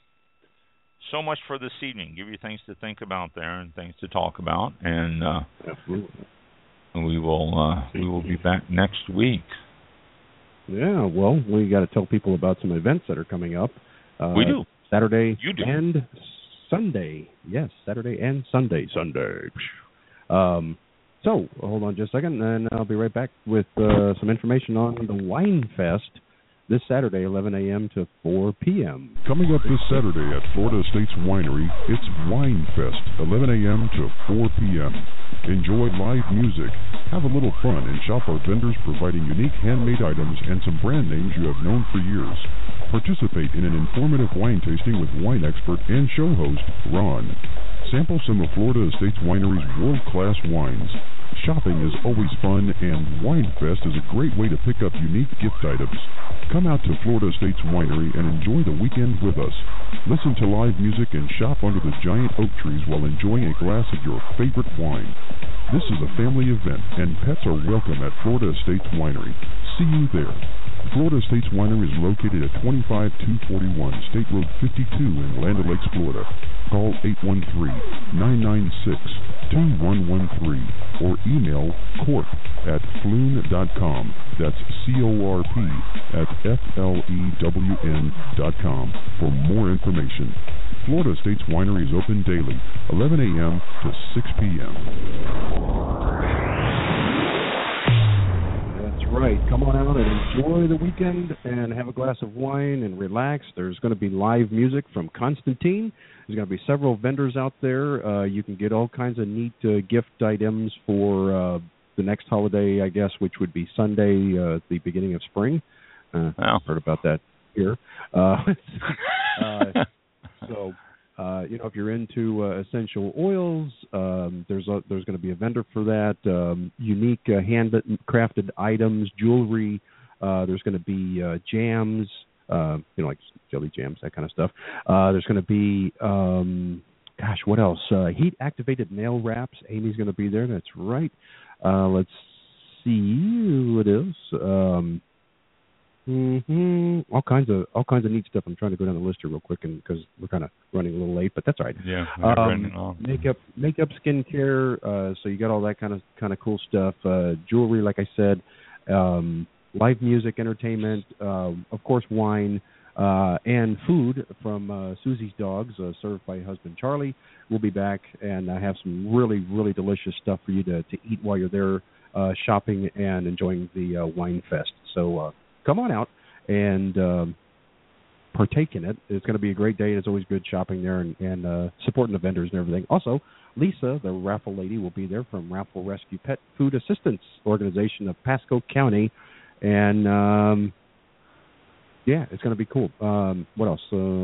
So much for this evening. Give you things to think about there and things to talk about, and uh, Absolutely. we will uh, we will be back next week. Yeah, well, we got to tell people about some events that are coming up. Uh, we do Saturday you do. and Sunday. Yes, Saturday and Sunday. Sunday. Um, so hold on just a second, and I'll be right back with uh, some information on the Wine Fest. This Saturday, eleven a.m. to four p.m. Coming up this Saturday at Florida Estates Winery, it's Wine Fest, eleven a.m. to four p.m. Enjoy live music, have a little fun, and shop our vendors providing unique handmade items and some brand names you have known for years. Participate in an informative wine tasting with wine expert and show host, Ron. Sample some of Florida Estates Winery's world-class wines. Shopping is always fun, and WineFest is a great way to pick up unique gift items. Come out to Florida Estates Winery and enjoy the weekend with us. Listen to live music and shop under the giant oak trees while enjoying a glass of your favorite wine. This is a family event, and pets are welcome at Florida Estates Winery. See you there. Florida Estates Winery is located at twenty-five two forty-one State Road fifty-two in Land O'Lakes, Florida. Call eight one three, nine nine six, two one one three or email corp at floon dot com. That's C O R P at F L E W N dot com for more information. Florida Estates Winery is open daily, eleven a.m. to six p.m. Right. Come on out and enjoy the weekend and have a glass of wine and relax. There's going to be live music from Constantine. There's going to be several vendors out there. Uh, you can get all kinds of neat uh, gift items for uh, the next holiday, I guess, which would be Sunday, uh, the beginning of spring. Uh, wow. I've heard about that here. Uh, uh, so... Uh, you know, if you're into uh, essential oils, um, there's a, there's going to be a vendor for that. Um, unique uh, handcrafted items, jewelry. Uh, there's going to be uh, jams, uh, you know, like jelly jams, that kind of stuff. Uh, there's going to be, um, gosh, what else? Uh, heat-activated nail wraps. Amy's going to be there. That's right. Uh, let's see what else. Um, Mm-hmm. All kinds of all kinds of neat stuff. I'm trying to go down the list here real quick, and because we're kind of running a little late, but that's all right. Yeah, um, makeup, makeup, skincare. Uh, so you got all that kind of kind of cool stuff. Uh, jewelry, like I said, um, live music, entertainment, uh, of course, wine, uh, and food from uh, Susie's Dogs, uh, served by husband Charlie. We'll be back, and I have some really really delicious stuff for you to to eat while you're there uh, shopping and enjoying the uh, Wine Fest. So. Uh, Come on out and um, partake in it. It's going to be a great day. It's always good shopping there and, and uh, supporting the vendors and everything. Also, Lisa, the raffle lady, will be there from Raffle Rescue Pet Food Assistance Organization of Pasco County. And, um, yeah, it's going to be cool. Um, what else? Uh,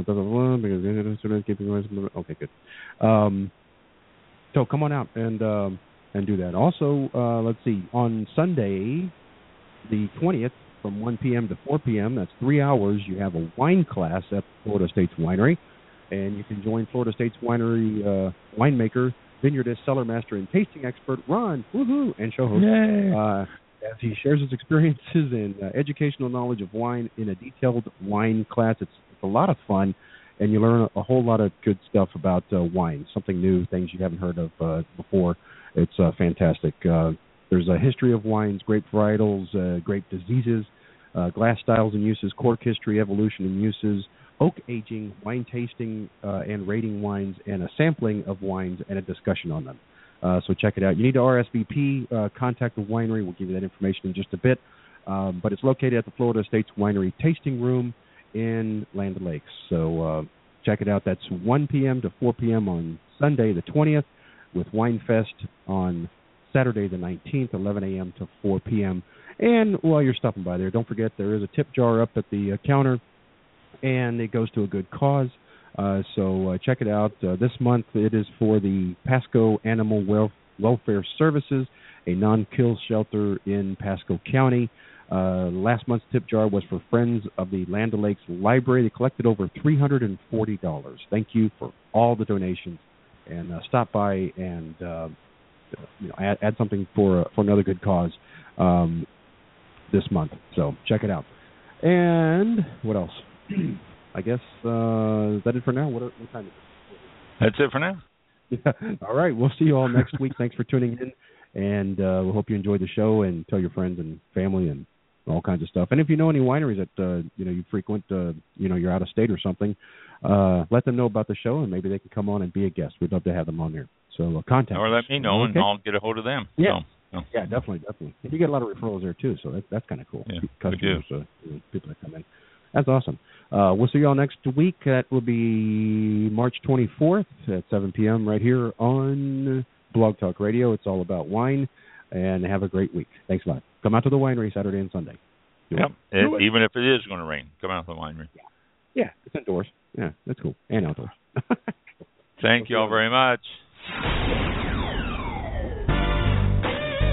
okay, good. Um, so come on out and um, and do that. Also, uh, let's see, on Sunday, the twentieth, from one p.m. to four p.m., that's three hours, you have a wine class at Florida Estates Winery, and you can join Florida Estates Winery uh, winemaker, vineyardist, cellar master, and tasting expert Ron, woohoo, and show host, uh, as he shares his experiences and uh, educational knowledge of wine in a detailed wine class. It's, it's a lot of fun, and you learn a, a whole lot of good stuff about uh, wine, something new, things you haven't heard of uh, before. It's uh, fantastic. Uh, there's a history of wines, grape varietals, uh, grape diseases, Uh, glass styles and uses, cork history, evolution and uses, oak aging, wine tasting uh, and rating wines, and a sampling of wines and a discussion on them. Uh, so check it out. You need to R S V P, uh, contact the winery. We'll give you that information in just a bit. Um, but it's located at the Florida Estates Winery Tasting Room in Land O'Lakes. So uh, check it out. That's one p.m. to four p.m. on Sunday the twentieth, with Wine Fest on Saturday the nineteenth, eleven a.m. to four p.m. And while you're stopping by there, don't forget there is a tip jar up at the uh, counter, and it goes to a good cause. Uh, so uh, check it out. Uh, this month it is for the Pasco Animal Wel- Welfare Services, a non-kill shelter in Pasco County. Uh, last month's tip jar was for Friends of the Land O'Lakes Library. They collected over three hundred forty dollars. Thank you for all the donations. And uh, stop by and uh, you know, add, add something for uh, for another good cause um, this month. So check it out. And what else? I guess uh, is that it for now? What, what time is it? That's it for now. Yeah. All right. We'll see you all next week. Thanks for tuning in, and uh, we hope you enjoyed the show. And tell your friends and family and all kinds of stuff. And if you know any wineries that uh, you know you frequent, uh, you know you're out of state or something, uh, let them know about the show, and maybe they can come on and be a guest. We'd love to have them on here. So uh, contact or us. let me know, okay? and I'll get a hold of them. Yeah. So, so. Yeah, definitely, definitely. And you get a lot of referrals there too, so that, that's kind of cool. Yeah, customers, uh, you know, people that come in. That's awesome. Uh, we'll see you all next week. That will be March twenty-fourth at seven p.m. right here on Blog Talk Radio. It's all about wine, and have a great week. Thanks a lot. Come out to the winery Saturday and Sunday. Do yep. it. Do it, even if it is going to rain, come out to the winery. Yeah, yeah, it's indoors. Yeah, that's cool. And outdoors. Thank you all very much.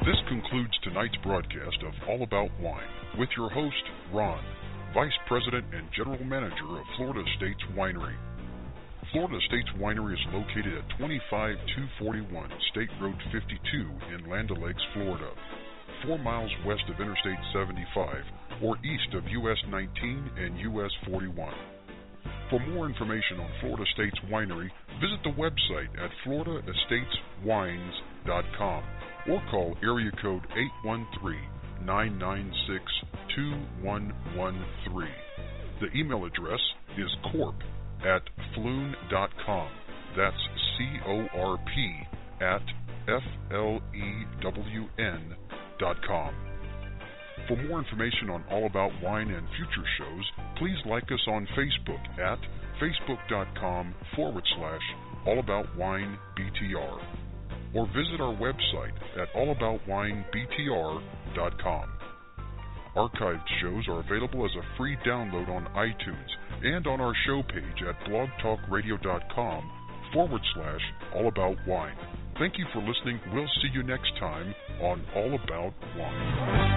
This concludes tonight's broadcast of All About Wine with your host, Ron, Vice President and General Manager of Florida Estates Winery. Florida Estates Winery is located at twenty-five two forty-one State Road fifty-two in Land O'Lakes, Florida, four miles west of Interstate seventy-five or east of U S nineteen and U S forty-one. For more information on Florida Estates Winery, visit the website at florida estates wines dot com or call area code eight one three, nine nine six, two one one three. The email address is corp at fluhn dot com. That's C O R P at F L E W N dot com. For more information on All About Wine and future shows, please like us on Facebook at facebook.com forward slash allaboutwinebtr or visit our website at allaboutwinebtr dot com. Archived shows are available as a free download on iTunes and on our show page at blogtalkradio.com forward slash allaboutwine. Thank you for listening. We'll see you next time on All About Wine.